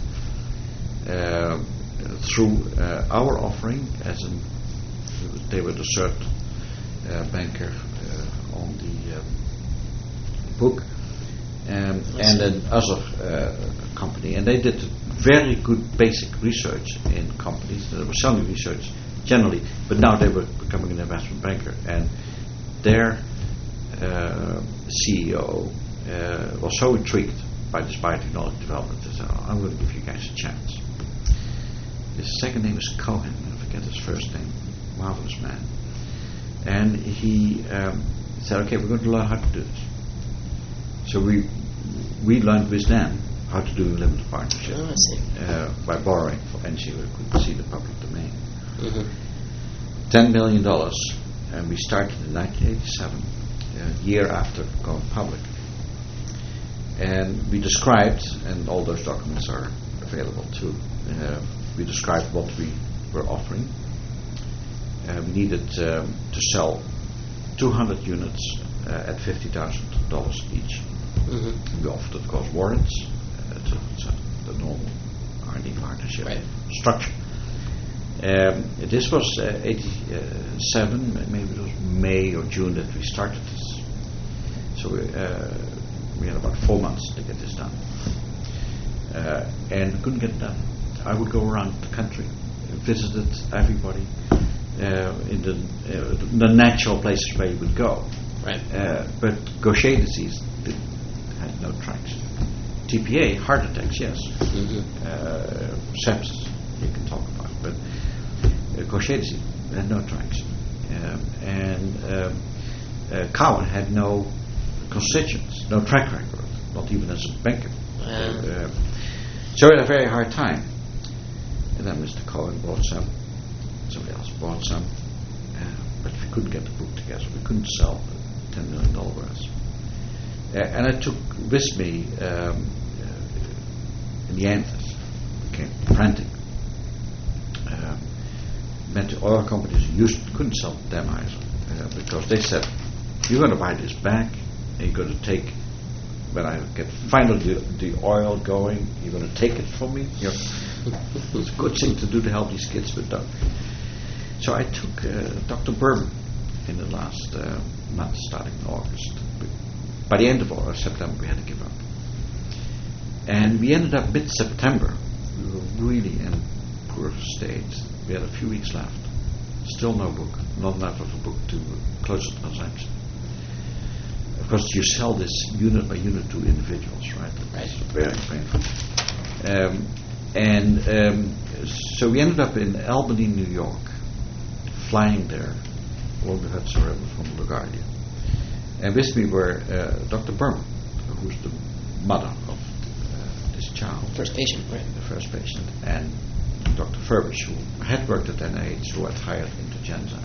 uh, through uh, our offering, as in they were the third uh, banker uh, on the uh, book, um, and then other uh, company, and they did very good basic research in companies. They were selling research generally, but now they were becoming an investment banker, and their uh, C E O uh, was so intrigued by this biotechnology development that said, oh, I'm going to give you guys a chance. His second name is Cohen, I forget his first name, marvelous man. And he um, said, okay, we're going to learn how to do this. So we we learned with them how to do a limited partnership Oh, I see. uh, by borrowing from N G O, who could see the public domain. Mm-hmm. ten million dollars, and we started in nineteen eighty-seven, a year after going public. And we described, and all those documents are available too, uh, we described what we were offering. Uh, we needed um, to sell two hundred units uh, at fifty thousand dollars each. Mm-hmm. We offered, of course, warrants. Uh, to, to the normal R and D partnership Right. structure. Um, this was uh, eighty-seven, maybe it was May or June that we started this. So we, uh, we had about four months to get this done. Uh, and we couldn't get it done. I would go around the country, visited everybody uh, in the, uh, the natural places where you would go. Right. Uh, but Gaucher disease did, had no tracks. T P A, heart attacks, yes. Mm-hmm. Uh, sepsis, you can talk about. But uh, Gaucher disease had no tracks. Um, and um, uh, Cowen had no constituents, no track record, not even as a banker. Wow. Uh, so we had a very hard time. And then Mister Cohen bought some, somebody else bought some, uh, but we couldn't get the book together. We couldn't sell ten million dollars worth. Uh, and I took with me, um, uh, in the end, it became frantic. Um, meant to oil companies who used couldn't sell them either, uh, because they said, you're going to buy this back, and you're going to take, when I get finally the, the oil going, you're going to take it from me. You know, it's a good thing to do to help these kids, but don't. So I took uh, Doctor Berman in the last uh, month, starting in August. By the end of August, September, we had to give up. And we ended up mid-September. We were really in poor state. We had a few weeks left. Still no book. Not enough of a book to close the transaction. Of course, you sell this unit by unit to individuals, right? Right. It's very painful. Um, and um, so we ended up in Albany, New York, flying there along the Hudson River from LaGuardia. And with me were uh, Doctor Berman, who's the mother of uh, this child. First patient, right. The first patient. And Doctor Furbish, who had worked at N I H, who had hired into Genzyme.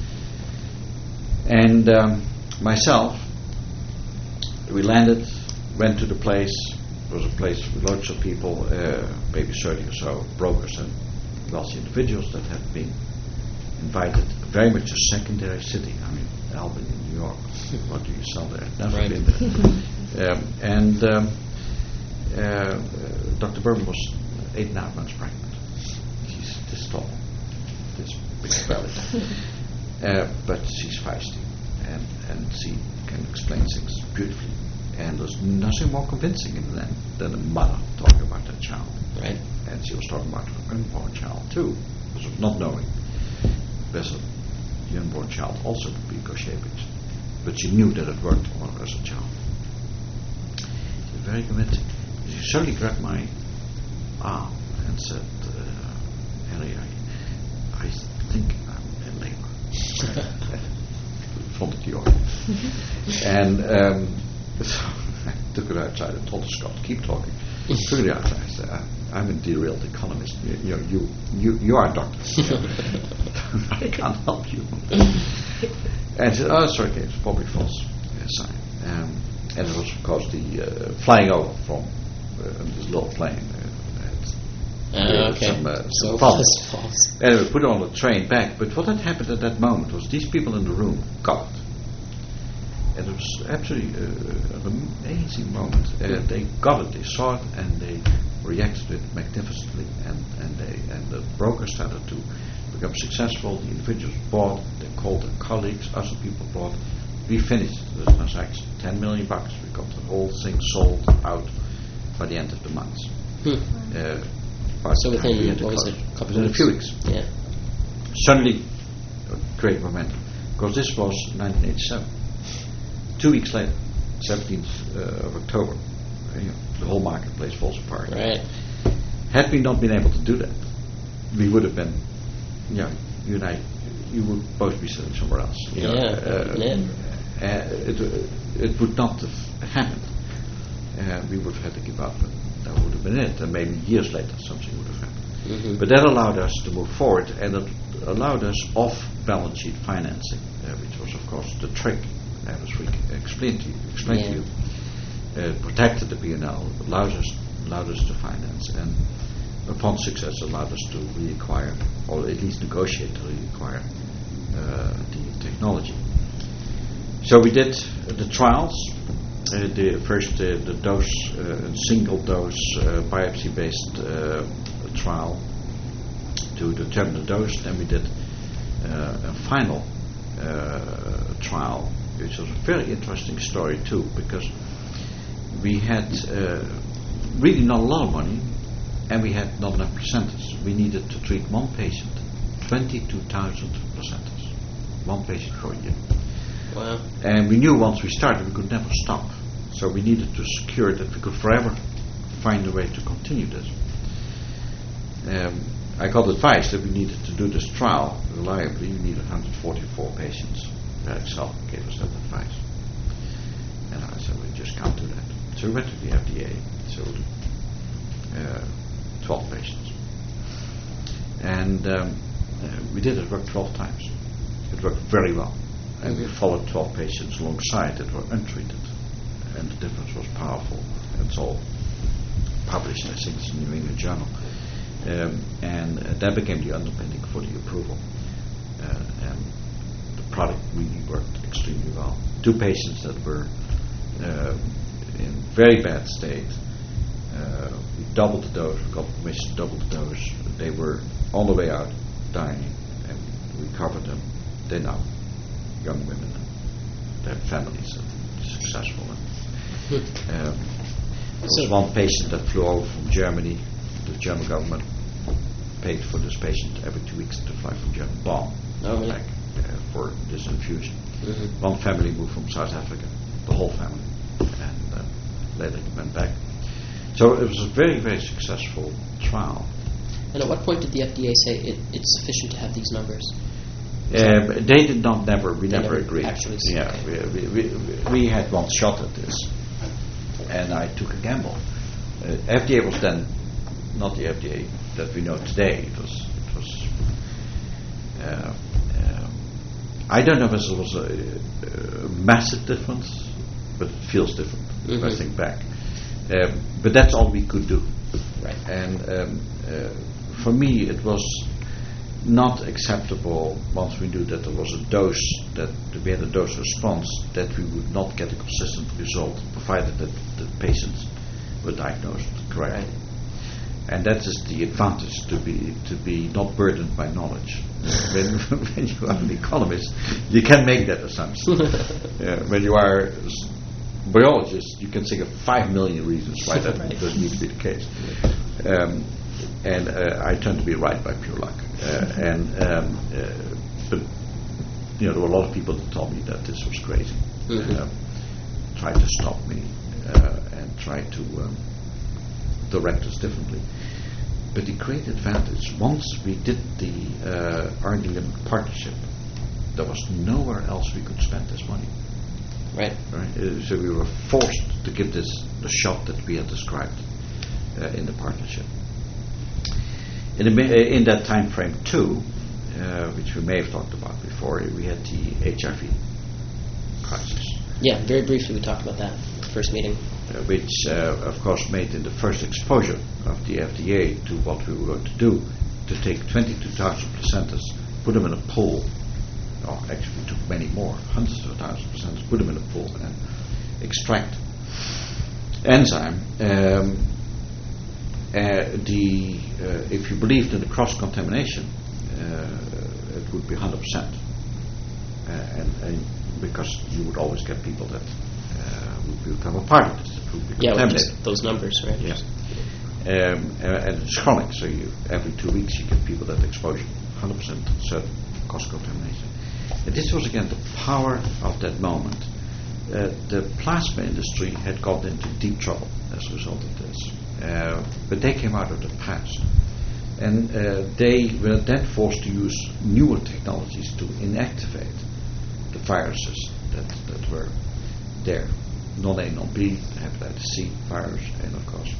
And um, myself, we landed, went to the place. It was a place with lots of people, uh, maybe thirty or so brokers and wealthy individuals that had been invited. Very much a secondary city. I mean, Albany, New York. What do you sell there? Never Right. been there. um, and um, uh, uh, Doctor Berman was eight and a half months pregnant. She's this tall, this big belly. Uh, but she's feisty, and, and she can explain things beautifully. And there's nothing more convincing than, than a mother talking about her child. Right. And she was talking about her unborn child too, sort of not knowing whether the unborn child also could be Gaucher beast. But she knew that it worked on her as a child. It's very convincing. She suddenly grabbed my arm and said, uh, Henry, I, I think I'm in labor. From the York. And um, so I took her outside and told her, Scott, keep talking. Took her outside. I said, I, I'm a derailed economist. You, you know, you, you, you are a doctor. I can't help you. And she said, oh, sorry, okay, it's probably false uh, sign. Um, and it was, of course, the uh, flying over from uh, this little plane. Uh, uh, okay. Some, uh, so some problems. false. And we put it on the train back. But what had happened at that moment was these people in the room got it. And it was absolutely uh, an amazing moment. Uh, they got it, they saw it, and they reacted to it magnificently. And, and, they, and the broker started to become successful. The individuals bought, they called their colleagues, other people bought. We finished the transaction, ten million bucks. We got the whole thing sold out by the end of the month. Hmm. Uh, so within, what was it, a couple within of a few weeks. Yeah. Suddenly, great momentum. Because this was nineteen eighty-seven. Two weeks later, seventeenth uh, of October, uh, you know, the whole marketplace falls apart. Right. Had we not been able to do that, we would have been, you know, you and I, you would both be sitting somewhere else. You know, Yeah. uh, yeah. Uh, it, uh, it would not have happened. Uh, we would have had to give up, and that would have been it. And maybe years later, something would have happened. Mm-hmm. But that allowed us to move forward, and it allowed us off-balance sheet financing, uh, which was, of course, the trick. That was we explained to you. Explained Yeah. to you. Uh, protected the P and L, allows us, allowed us to finance, and upon success, allowed us to reacquire, or at least negotiate to reacquire uh, the technology. So we did uh, the trials. Uh, the first, uh, the dose, uh, single dose uh, biopsy-based uh, trial to determine the dose. Then we did uh, a final uh, trial, which was a very interesting story too, because we had uh, really not a lot of money, and we had not enough placentas. We needed to treat one patient, twenty-two thousand placentas, one patient for a year. Wow. And we knew once we started we could never stop. So we needed to secure that we could forever find a way to continue this. Um, I got advice that we needed to do this trial reliably. We needed one hundred forty-four patients. Excel gave us that advice. And I said, we just can't do that. So we went to the F D A. So uh, twelve patients. And um, uh, we did it work twelve times. It worked very well. And we followed twelve patients alongside that were untreated. And the difference was powerful. It's all published, I think, in the New England Journal. Um, and uh, that became the underpinning for the approval. Uh, and the product really worked extremely well. Two patients that were uh, in very bad state, uh, we doubled the dose, we got permission to double the dose. They were on the way out, dying, and we covered them. They're now young women, and their families are successful. And, um, there was So one patient that flew over from Germany. The German government paid for this patient every two weeks to fly from Germany, Bonn, Oh, really? back uh, for this infusion. Mm-hmm. One family moved from South Africa, the whole family, and uh, later went back. So it was a very, very successful trial. And at what point did the F D A say it, it's sufficient to have these numbers? Uh, but they did not never. We They never, never agreed. actually said, Yeah, okay. we, we, we, we had one shot at this, and I took a gamble. Uh, F D A was then not the F D A that we know today. It was. It was. Uh, um, I don't know if it was a, a massive difference, but it feels different if I Mhm. think back. Um, but that's all we could do. Right. And um, uh, for me, it was not acceptable once we knew that there was a dose, that we had a dose response, that we would not get a consistent result, provided that the patients were diagnosed correctly. And that is the advantage to be to be not burdened by knowledge. when, when you are an economist, you can make that assumption. uh, when you are a biologist, you can think of five million reasons why that right. doesn't need to be the case. Um, and uh, I tend to be right by pure luck. Uh, and um, uh, but you know, there were a lot of people that told me that this was crazy. Mm-hmm. Uh, tried to stop me uh, and tried to um, direct us differently. But the great advantage, once we did the uh, R and D Limited Partnership, there was nowhere else we could spend this money. Right. Right. Uh, so we were forced to give this the shot that we had described uh, in the partnership. In, the, uh, in that time frame too, uh, which we may have talked about before, we had the H I V crisis. Yeah, very briefly we talked about that at the first meeting. Uh, which, uh, of course, made in the first exposure of the F D A to what we were going to do, to take twenty-two thousand placentas, put them in a pool, or actually we took many more, hundreds of thousands of placentas, put them in a pool and extract enzyme. Um, uh, the uh, if you believed in the cross-contamination, uh, it would be one hundred percent. Uh, and, and because you would always get people that uh, would become a part of this. Yeah, well, just those numbers, right? Yeah. Um, uh, and it's chronic, so you every two weeks you get people that exposure, one hundred percent certain cross contamination. And this was again the power of that moment. Uh, the plasma industry had got into deep trouble as a result of this, uh, but they came out of the past, and uh, they were then forced to use newer technologies to inactivate the viruses that that were there. Non-A, non-B, hepatitis C virus, and of course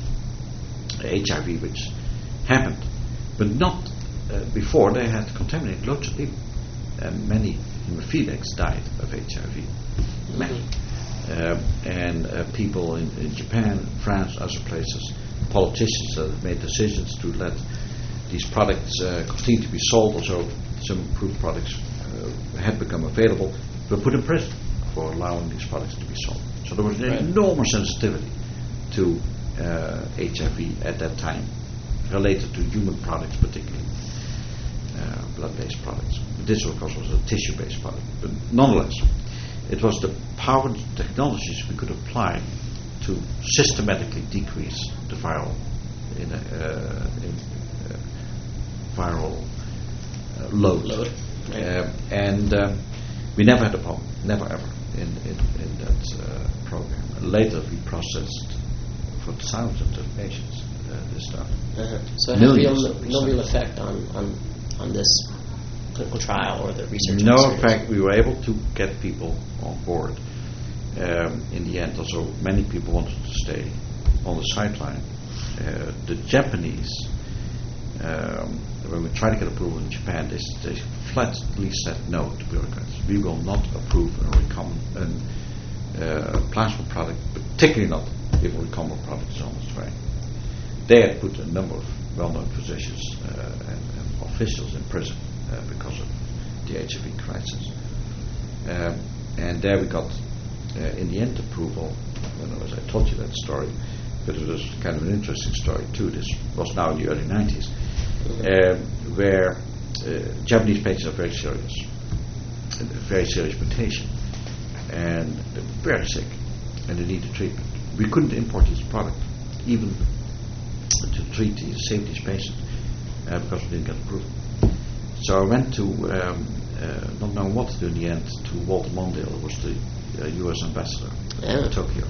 H I V, which happened, but not uh, before they had contaminated loads of people, and many hemophiliacs died of H I V. Many, uh, and uh, people in, in Japan, France, other places, politicians that uh, made decisions to let these products uh, continue to be sold. Also, some approved products uh, had become available, were put in prison for allowing these products to be sold. So there was an right. enormous sensitivity to uh, H I V at that time, related to human products, particularly uh, blood-based products. This, of course, was a tissue-based product, but nonetheless, it was the power technologies we could apply to systematically decrease the viral, in a, uh, in, uh, viral uh, load, load. Right. Uh, and um, we never had a problem, never ever. In, in, in that uh, program. Later we processed for thousands of patients uh, this stuff. Uh-huh. So it had real, no real effect on, on on this clinical trial or the research? No, in fact, we were able to get people on board. Um, in the end, also many people wanted to stay on the sideline. Uh, the Japanese, um, when we tried to get approval in Japan, they, they flatly said no to bureaucrats. We will not approve a recombinant uh, plasma product, particularly not if a recombinant product is on its way. They had put a number of well-known physicians uh, and, and officials in prison uh, because of the H I V crisis. Um, and there we got, uh, in the end, approval. Well, as I told you that story, but it was kind of an interesting story too. This was now in the early nineties, um, where uh, Japanese patients are very serious, a very serious mutation, and they're very sick, and they need treatment. We couldn't import this product, even to treat these, save these patients, uh, because we didn't get approval. So I went to, um, uh, not knowing what to do in the end, to Walter Mondale, who was the uh, U S ambassador yeah. in Tokyo.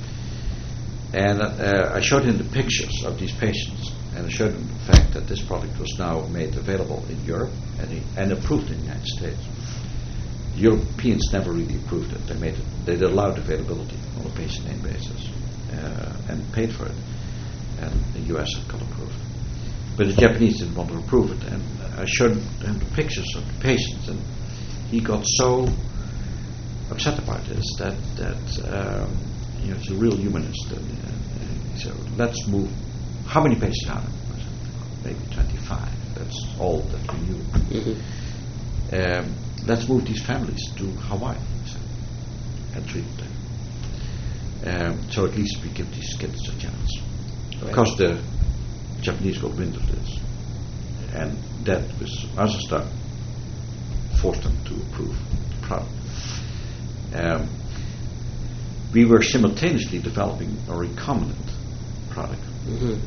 And uh, I showed him the pictures of these patients, and I showed him the fact that this product was now made available in Europe and, he, and approved in the United States. The Europeans never really approved it. They made it. They allowed availability on a patient name basis uh, and paid for it. And the U S had got approved, but the Japanese didn't want to approve it. And I showed him the pictures of the patients, and he got so upset about this that that um, you know, he's a real humanist. And, and he said, "Let's move. How many patients are there?" I said, "Maybe twenty-five. That's all that we knew. Mm-hmm. Um, let's move these families to Hawaii," he said, "and treat them. Um, so at least we give these kids a chance." Right. Of course, the Japanese got wind of this, and that with Aselstad forced them to approve the product. Um, we were simultaneously developing a recombinant product. Mm-hmm.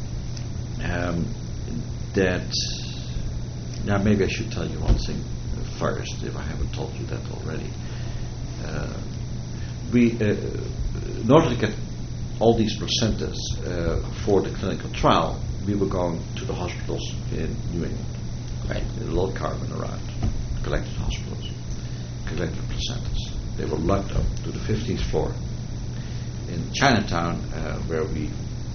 Um, that now maybe I should tell you one thing first, if I haven't told you that already. Uh, we, uh, in order to get all these placentas uh, for the clinical trial, we were going to the hospitals in New England. Right. A little caravan around, collected hospitals, collected placentas. They were lugged up to the fifteenth floor in Chinatown, uh, where we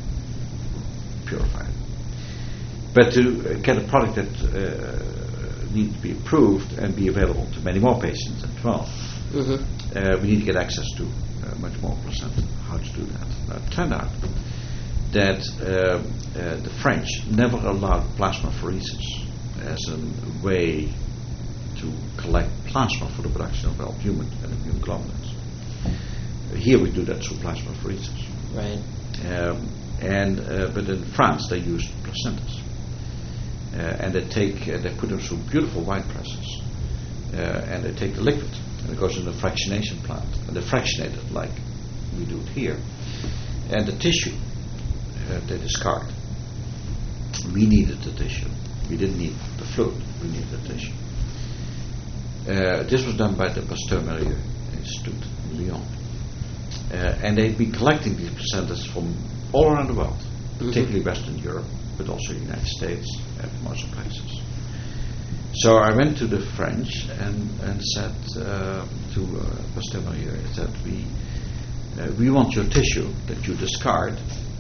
purified. But to uh, get a product that uh, needs to be approved and be available to many more patients as well, Mm-hmm. uh, we need to get access to uh, much more placenta. How to do that? Now, it turned out that uh, uh, the French never allowed plasmapheresis as a way to collect plasma for the production of albumin and immunoglobulins. Uh, here we do that through plasmapheresis. Right. Um, and uh, but in France they use placentas, uh, and they take uh, they put them through beautiful wine presses, uh, and they take the liquid and it goes in the fractionation plant and they fractionate it like we do it here, and the tissue uh, they discard. We needed the tissue. We didn't need the fluid. We needed the tissue. Uh, this was done by the Pasteur Mérieux Institute in Lyon, uh, and they've been collecting these placentas from all around the world, particularly mm-hmm. Western Europe, but also the United States and from other places. So I went to the French and, and said uh, to uh, Pasteur Mérieux, I said, we, uh, we want your tissue that you discard,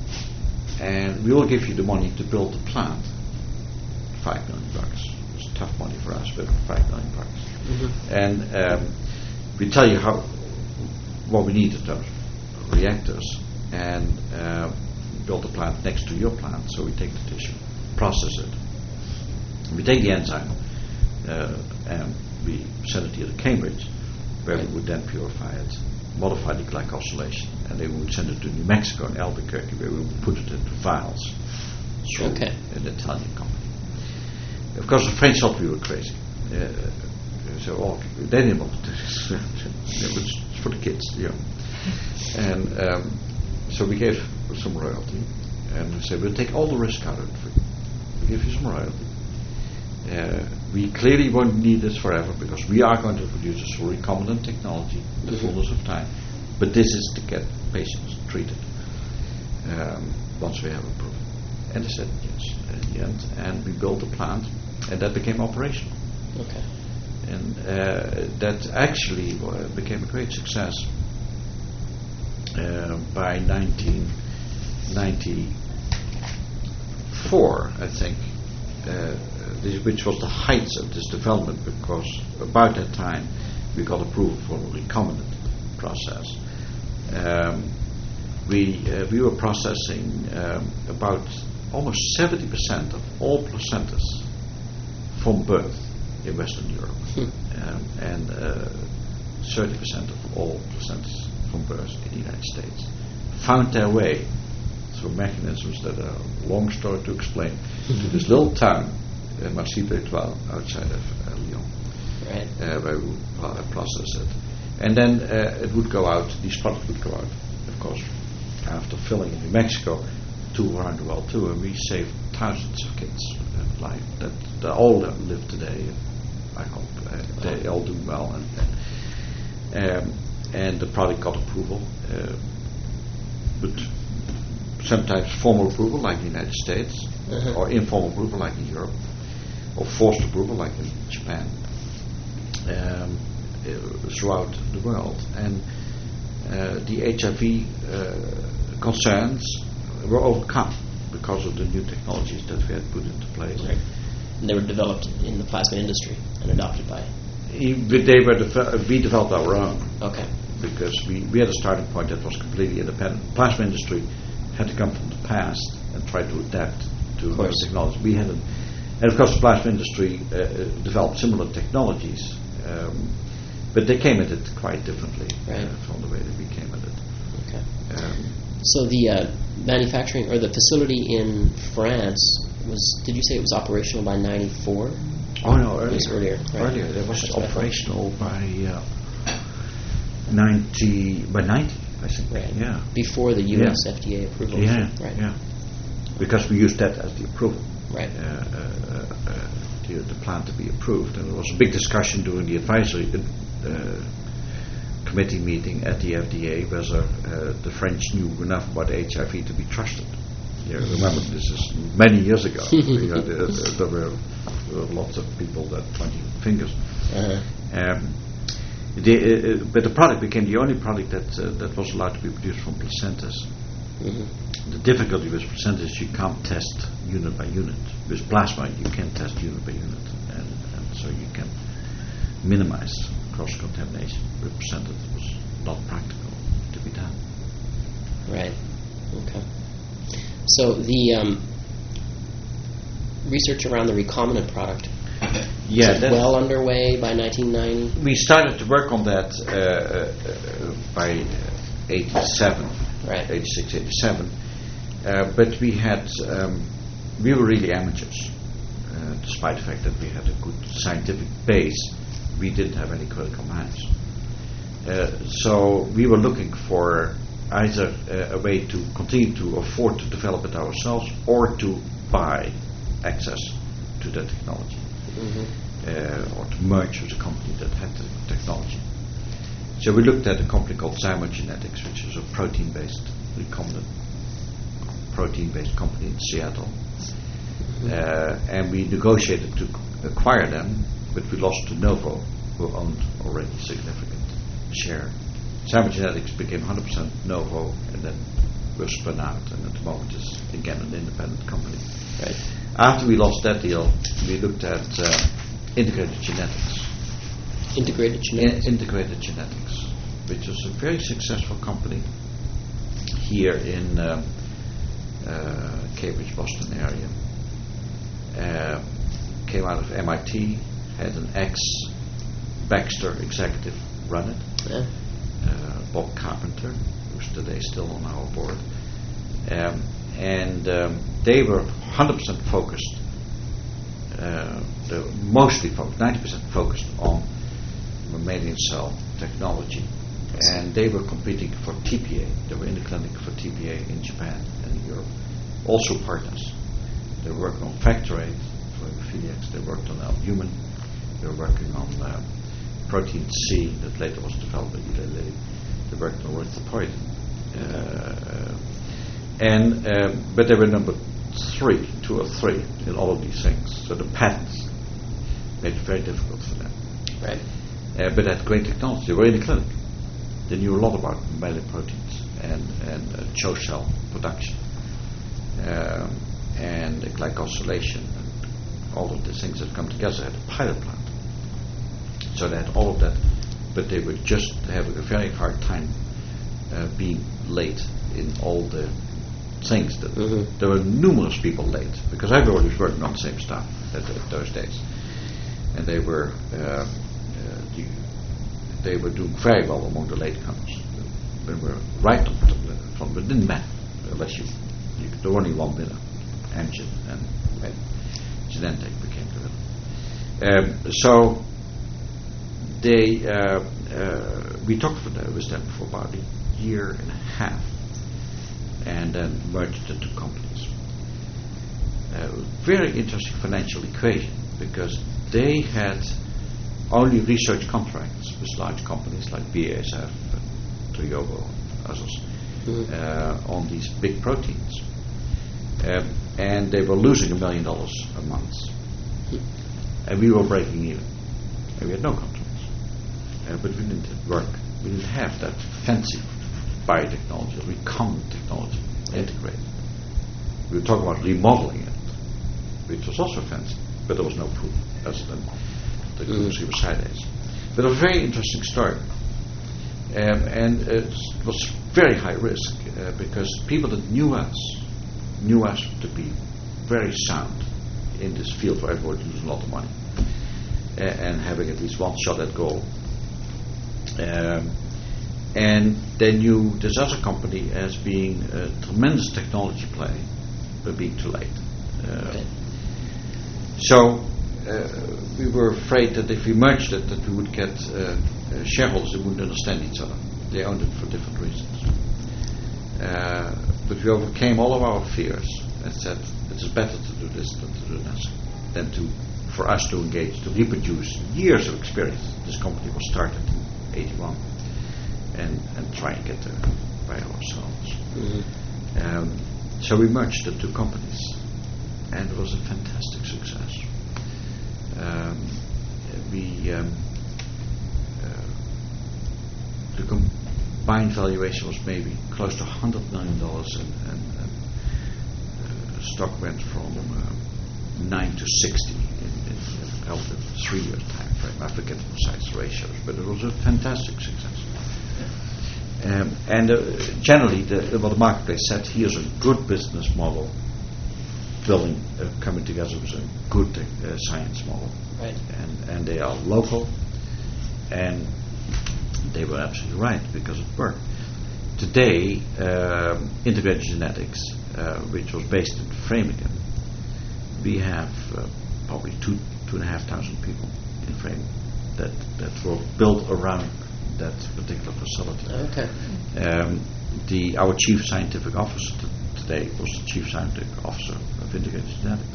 and we will give you the money to build the plant. Five million bucks. It's tough money for us, but five million bucks. Mm-hmm. And um, we tell you how what we need in terms of reactors, and uh, build a plant next to your plant. So we take the tissue, process it, we take the enzyme, uh, and we send it here to Cambridge, where we would then purify it, modify the glycosylation, and they would send it to New Mexico and Albuquerque, where we would put it into vials through okay. an Italian company. Of course, the French thought we were crazy. Uh, so oh, they didn't want to do this. It was for the kids, you know. And um, so we gave some royalty, and we said we'll take all the risk out of it for you. We give you some royalty. Uh, we clearly won't need this forever because we are going to produce this for recombinant technology in the mm-hmm. fullness of time. But this is to get patients treated um, once we have approval. And they said yes in the end, and we built a plant, and that became operational. Okay. And uh, that actually uh, became a great success uh, by nineteen ninety-four, I think, uh, this, which was the height of this development, because about that time we got approval for the recombinant process. Um, we uh, we were processing um, about almost seventy percent of all placentas from birth in Western Europe, hmm. um, and uh, thirty percent of all placentas from birth in the United States found their way through mechanisms that are a long story to explain to this little town, uh, Marcy-l'Étoile, outside of uh, Lyon, right. uh, where we would uh, process it. And then uh, it would go out, these products would go out, of course, after filling in New Mexico, to around the world too, and we saved thousands of kids' uh, life. That, that all of them live today. I hope uh, they all do well, and and, um, and the product got approval, uh, but sometimes formal approval, like in the United States, uh-huh. or informal approval, like in Europe, or forced approval, like in Japan, um, uh, throughout the world, and uh, the H I V uh, concerns were overcome because of the new technologies that we had put into place. Right. And they were developed in the plasma industry and adopted by. He, they were defe- we developed our own. Okay. Because we, we had a starting point that was completely independent. The plasma industry had to come from the past and try to adapt to new technology. We had, a, and of course, the plasma industry uh, developed similar technologies, um, but they came at it quite differently right. uh, from the way that we came at it. Okay. Um, So the uh, manufacturing or the facility in France was, did you say it was operational by ninety-four? Oh no, It was earlier. earlier. Right. Earlier, it was That's what I thought. operational by uh, ninety, by ninety, I think. Right. Yeah. Before the U S Yeah. F D A approval. Yeah, Right. yeah. Because we used that as the approval. Right. Uh, uh, uh, the, the plan to be approved, and there was a big discussion during the advisory uh, committee meeting at the F D A whether uh, the French knew enough about H I V to be trusted. You remember, this is many years ago. You know, there, there, were, there were lots of people that pointing fingers. Uh-huh. Um, the, uh, but the product became the only product that uh, that was allowed to be produced from placentas. Mm-hmm. The difficulty with placentas, you can't test unit by unit. With plasma, you can test unit by unit, and, and so you can minimize cross-contamination. With placenta, it was not practical to be done. Right. Okay. So the um, research around the recombinant product, Yeah, is it that- well underway by nineteen ninety? We started to work on that uh, uh, by eighty-seven, Right. eighty-six, eighty-seven. Uh, but we had, um, we were really amateurs. Uh, despite the fact that we had a good scientific base, we didn't have any critical mass. Uh, so we were looking for either uh, a way to continue to afford to develop it ourselves or to buy access to the technology. Mm-hmm. Uh, or to merge with a company that had the technology. So we looked at a company called Zymogenetics, which is a protein-based recombinant protein-based company in Seattle, Mm-hmm. uh, and we negotiated to c- acquire them, but we lost to Novo, who owned already a significant share. Zymogenetics became one hundred percent Novo, and then was spun out, and at the moment is again an independent company. Right. After we lost that deal, we looked at uh, integrated genetics. Integrated In- genetics. integrated genetics, which was a very successful company here in um, uh, Cambridge, Boston area. Uh, came out of M I T, had an ex-Baxter executive run it, Yeah. uh, Bob Carpenter, who's today still on our board. Um, and um, they were one hundred percent focused, uh, they were mostly focused, ninety percent focused on mammalian cell technology. And they were competing for T P A. They were in the clinic for T P A in Japan and in Europe. Also partners. They were working on factor eight for hemophiliacs. They worked on albumin. They were working on uh, protein C that later was developed by Eli Lilly. They worked on erythropoietin. Uh, and uh, but they were number three, two or three in all of these things. So the patents made it very difficult for them. Right. Uh, but had great technology. They were in the clinic. They knew a lot about mammalian proteins and and uh, CHO cell production um, and glycosylation and all of the things that come together. They had a pilot plant, so they had all of that, but they were just having a very hard time uh, being late in all the things. That Mm-hmm. there were numerous people late because everybody was working on the same stuff at the, those days, and they were. Uh, uh, the, They were doing very well among the latecomers. They were right on the, from, but it didn't matter unless you, you there were only one winner, Amgen, and right, Genentech became the winner. Um, so they uh, uh, we talked for them, with them for about a year and a half, and then merged the two companies. Uh, very interesting financial equation because they had only research contracts with large companies like B A S F, and Toyobo, and others, Mm-hmm. uh, on these big proteins. Um, and they were losing a million dollars a month. And we were breaking even. And we had no contracts. Uh, but we didn't work. We didn't have that fancy biotechnology, recombinant technology integrated. We were talking about remodeling it, which was also fancy, but there was no proof other than the Mm. glucosidase. But a very interesting story. Um, and it was very high risk uh, because people that knew us knew us to be very sound in this field where everybody losing a lot of money uh, and having at least one shot at goal. Um, and they knew this other company as being a tremendous technology play, but being too late. Uh, right. So uh, we were afraid that if we merged it, that we would get uh, uh, shareholders that wouldn't understand each other. They owned it for different reasons. Uh, but we overcame all of our fears and said it is better to do this than to do this, than to for us to engage, to reproduce years of experience. This company was started in eighty-one, and, and try and get there by ourselves. Mm-hmm. Um, so we merged the two companies, and it was a fantastic success. Um, we um, uh, the combined valuation was maybe close to one hundred million dollars, and, and, and uh, stock went from uh, nine to sixty in, in, in relative three year time frame. I forget the precise ratios, but it was a fantastic success. Um, and uh, generally, the, what the marketplace said, here's a good business model, building, uh, coming together with a good uh, science model. Right. And, and they are local, and they were absolutely right because it worked. Today, um, Integrated Genetics, uh, which was based in Framingham, we have uh, probably two, two and a half thousand people in Framingham that, that were built around that particular facility. Okay. Um, the our chief scientific officer t- today was the chief scientific officer of Integrated Genetics.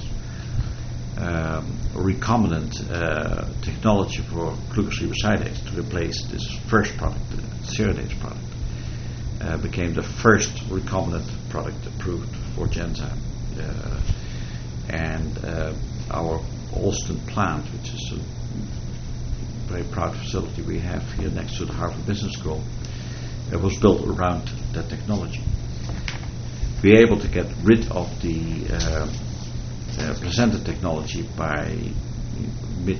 Um, recombinant uh, technology for glucosylceramidase to replace this first product, the Ceridase product, uh, became the first recombinant product approved for Genzyme. Uh, and uh, our Alston plant, which is a very proud facility we have here next to the Harvard Business School, it was built around that technology. We were able to get rid of the uh, uh, placenta technology by mid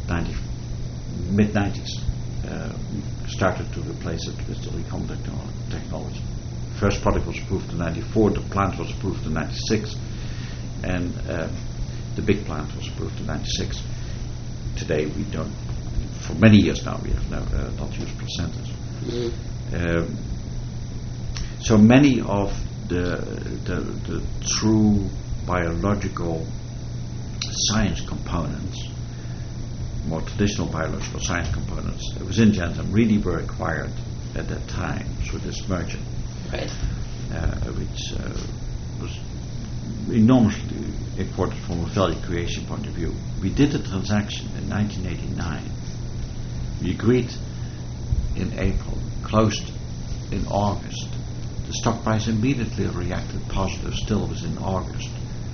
mid nineties. Uh, we started to replace it with the recombinant technolo- technology. First product was approved in ninety-four. The plant was approved in ninety-six, and uh, the big plant was approved in ninety-six. Today we don't. For many years now, we have no, uh, not used placentas. Mm-hmm. Um, so many of the, the the true biological science components, more traditional biological science components within Genzyme, really were acquired at that time through this merger, right? Uh, which uh, was enormously important from a value creation point of view. We did a transaction in nineteen eighty-nine. We agreed in April, closed in August. The stock price immediately reacted positive, still was in August.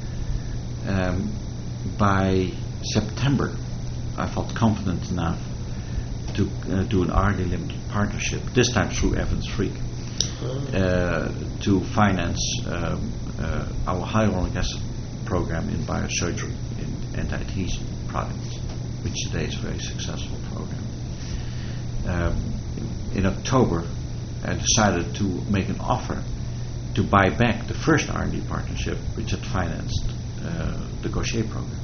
Um, by September, I felt confident enough to uh, do an R and D limited partnership, this time through Evans Freak, uh, to finance um, uh, our hyaluronic acid program in biosurgery, in anti-adhesion products, which today is a very successful program. Um, in October, I decided to make an offer to buy back the first R and D partnership which had financed uh, the Gaucher program.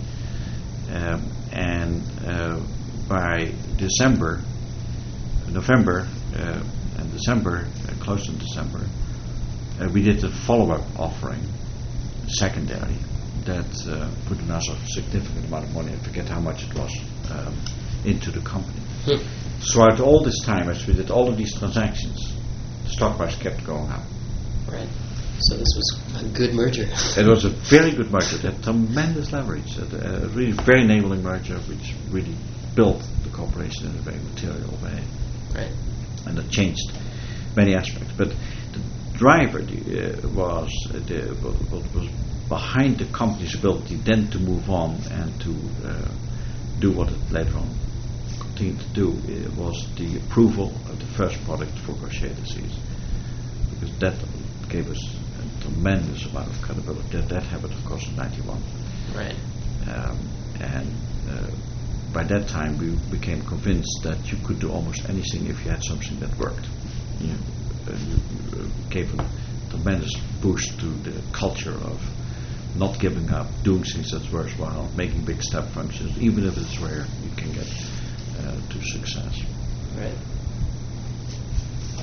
Um, and uh, by December, November uh, and December, uh, close in December, uh, we did a follow-up offering, secondary, that uh, put another significant amount of money, I forget how much it was, um, into the company. Hmm. Throughout all this time, as we did all of these transactions, the stock price kept going up. Right. So this was a good merger. It was a very good merger. It had tremendous leverage. A, a really very enabling merger, which really built the corporation in a very material way. Right. And it changed many aspects. But the driver the, uh, was uh, the, what, what was behind the company's ability then to move on and to uh, do what it later on continued to do uh, was the approval of the first product for Gaucher disease, because that gave us a tremendous amount of credibility. That, that happened, of course, in ninety-one. Right. Um, and uh, by that time, we became convinced that you could do almost anything if you had something that worked. You, uh, you uh, gave a tremendous boost to the culture of not giving up, doing things that's worthwhile, making big step functions, even if it's rare, you can get uh, to success. Right.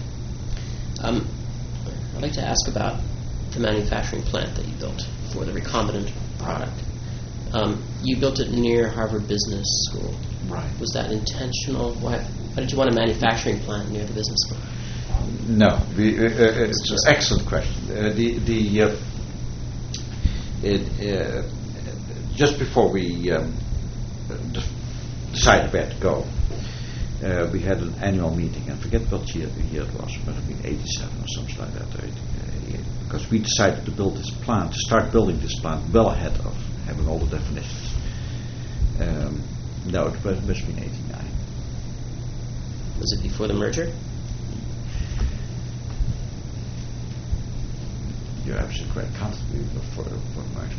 Um, I'd like to ask about the manufacturing plant that you built for the recombinant product. Um, you built it near Harvard Business School. Right. Was that intentional? Why, why did you want a manufacturing plant near the business school? No, we, uh, uh, it's an excellent question. Uh, the the uh, it, uh, just before we um, d- decided where to go, uh, we had an annual meeting. I forget what year, year it was. It must have been eighty-seven or something like that, or eighty-eight, because we decided to build this plant, to start building this plant well ahead of having all the definitions. Um, no, it must have been eighty-nine. Was it before the merger? You're absolutely correct. Can't be before the merger.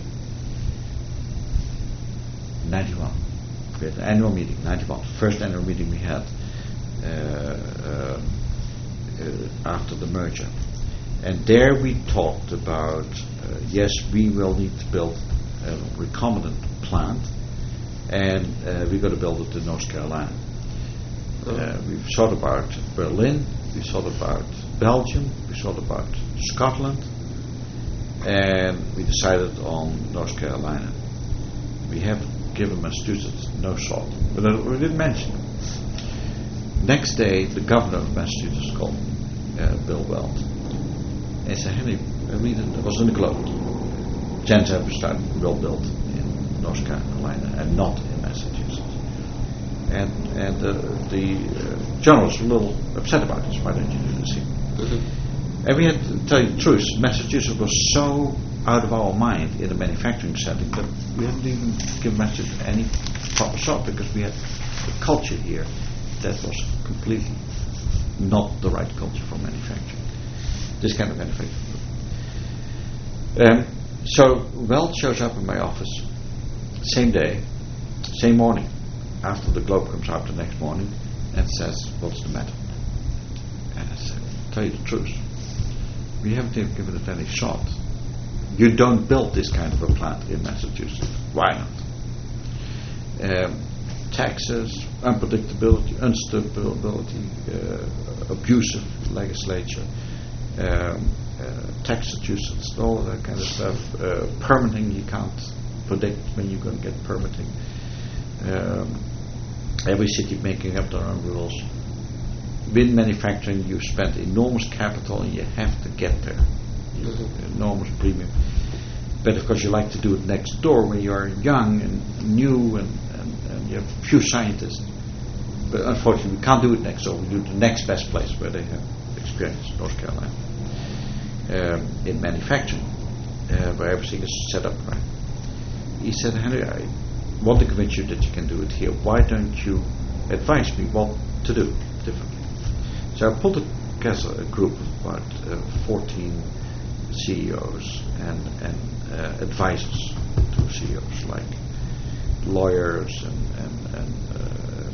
ninety-one. We had an annual meeting, ninety-one. First annual meeting we had uh, uh, uh, after the merger. And there we talked about, uh, yes, we will need to build a recombinant plant, and uh, we're going to build it in North Carolina. Uh, we've thought about Berlin, we thought about Belgium, we thought about Scotland, and we decided on North Carolina. We have given Massachusetts no thought, but we didn't mention it. Next day, the governor of Massachusetts called uh, Bill Weld and said, Henry, I read it, it was in the Globe. Genzyme will build in North Carolina and not in Massachusetts. And and uh, the uh, journalists were a little upset about this. Why don't you do this here? Mm-hmm. And we had to tell you the truth. Massachusetts was so out of our mind in a manufacturing setting that we hadn't even given Massachusetts any proper thought, because we had a culture here that was completely not the right culture for manufacturing. This kind of manufacturing. Um, so Weld shows up in my office, same day, same morning, after the Globe comes out the next morning, and says, "What's the matter?" And I said, "Tell you the truth, we haven't even given it any thought. You don't build this kind of a plant in Massachusetts. Why not? Um, taxes, unpredictability, instability, uh, abusive legislature, um, uh, Massachusetts, all of that kind of stuff. Uh, permitting, you can't predict when you're going to get permitting. Um, every city making up their own rules. With manufacturing, you spend enormous capital and you have to get there. Mm-hmm. Enormous premium. But of course, you like to do it next door where you are young and new and, and, and you have few scientists. But unfortunately, we can't do it next door. We do it the next best place where they have experience, North Carolina, um, in manufacturing, uh, where everything is set up right. He said, Henry, I want to convince you that you can do it here. Why don't you advise me what to do differently? So I pulled together a group of about uh, fourteen C E Os and, and uh, advisors to C E Os, like lawyers and, and, and uh,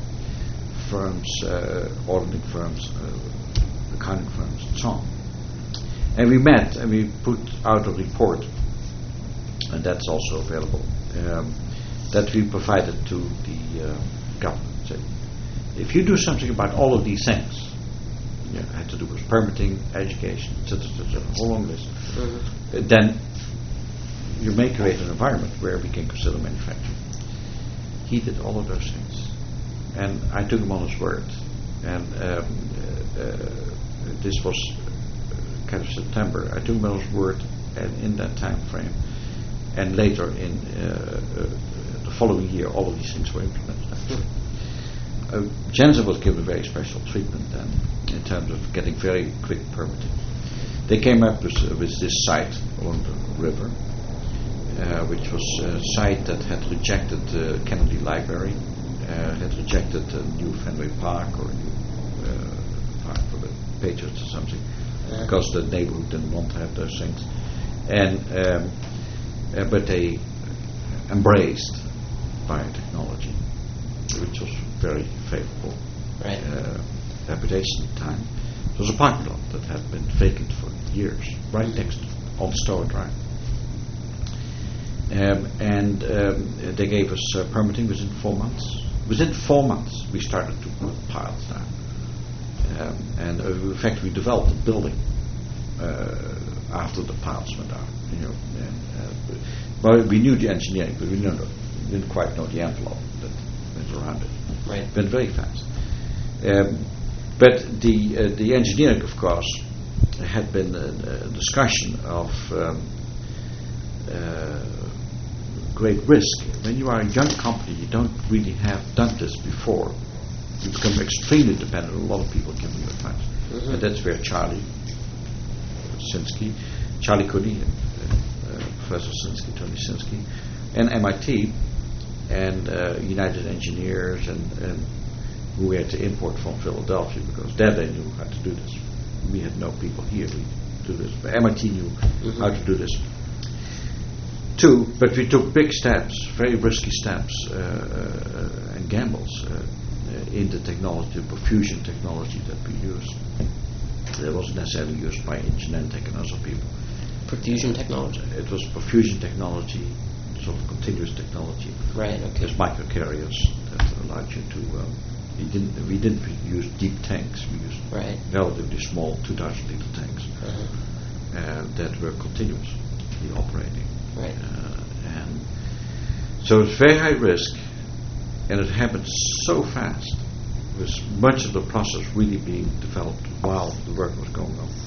firms, uh, auditing firms, uh, accounting firms, and so on. And we met and we put out a report, and that's also available, um, that we provided to the uh, government. So if you do something about all of these things, you know, had to do with permitting, education, et cetera, et cetera, a whole long list, mm-hmm. uh, then you may create an environment where we can consider manufacturing. He did all of those things, and I took him on his word. And um, uh, uh, this was uh, kind of September. I took him on his word, and in that time frame, and later in uh, uh, the following year, all of these things were implemented. Mm-hmm. Uh, Genzyme was given very special treatment then, in terms of getting very quick permitting. They came up with, uh, with this site along the river, uh, which was a site that had rejected the uh, Kennedy Library, uh, had rejected a new Fenway Park or a new uh, park for the Patriots or something, yeah. because the neighborhood didn't want to have those things. And um, uh, but they embraced biotechnology, which was very favorable. Right. Uh, reputation at the time. It was a parking lot that had been vacant for years, right mm-hmm. next on Stowe Drive. Um, and um, they gave us uh, permitting within four months. Within four months, we started to put piles down. Um, and uh, in fact, we developed the building uh, after the piles went out. You know, and, uh, but we knew the engineering, but we didn't, know, didn't quite know the envelope that went around it. Right. It went very fast. Um, but the uh, the engineering, of course, had been a, a discussion of um, uh, great risk. When you are a young company, you don't really have done this before. You become extremely dependent on a lot of people giving you advice. Mm-hmm. And that's where Charlie Sinsky, Charlie Cooney, uh, uh, Professor Sinsky, Tony Sinsky, and M I T, and uh, United Engineers, and, and who we had to import from Philadelphia, because there they knew how to do this. We had no people here who do this, but M I T knew mm-hmm. how to do this. Two, but we took big steps, very risky steps, uh, uh, and gambles uh, uh, in the technology, the perfusion technology that we used. It wasn't necessarily used by Genentech and other people. Perfusion technology? It was perfusion technology, sort of continuous technology. Right, okay. There's microcarriers that allowed you to... Um, we didn't, we didn't use deep tanks. We used right. relatively small two thousand liter tanks uh-huh. uh, that were continuously operating. Right. Uh, and so it's very high risk, and it happened so fast, with much of the process really being developed while the work was going on.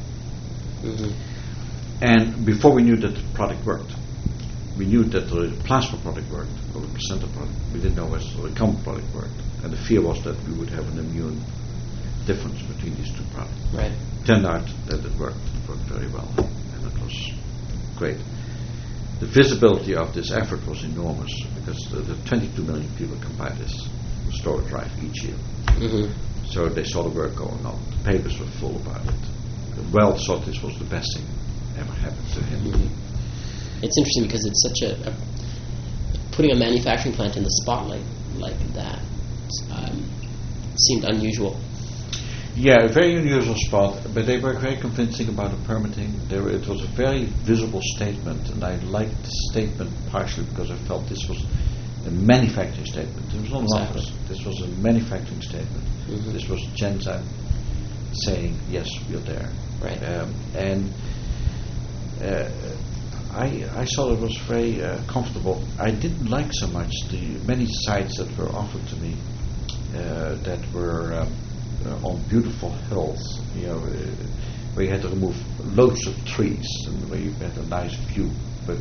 Mm-hmm. And before we knew that the product worked, we knew that the plasma product worked, or the placenta product. We didn't know whether the recombinant product worked, and the fear was that we would have an immune difference between these two products. Right. Turned out that it worked, it worked very well, and it was great. The visibility of this effort was enormous, because the, the twenty-two million people can buy this storage drive each year. Mm-hmm. So they saw the work going on. The papers were full about it. Weld thought this was the best thing ever happened to him. Mm-hmm. It's interesting because it's such a, a putting a manufacturing plant in the spotlight like that um, seemed unusual. Yeah, a very unusual spot, but they were very convincing about the permitting. There, it was a very visible statement, and I liked the statement partially because I felt this was a manufacturing statement. It was not an Exactly. office. This was a manufacturing statement. Mm-hmm. This was Genzyme saying, yes, we're there. Right. Um, and uh, I, I thought it was very uh, comfortable. I didn't like so much the many sites that were offered to me uh, that were um, uh, on beautiful hills, you know, uh, where you had to remove loads of trees and where you had a nice view, but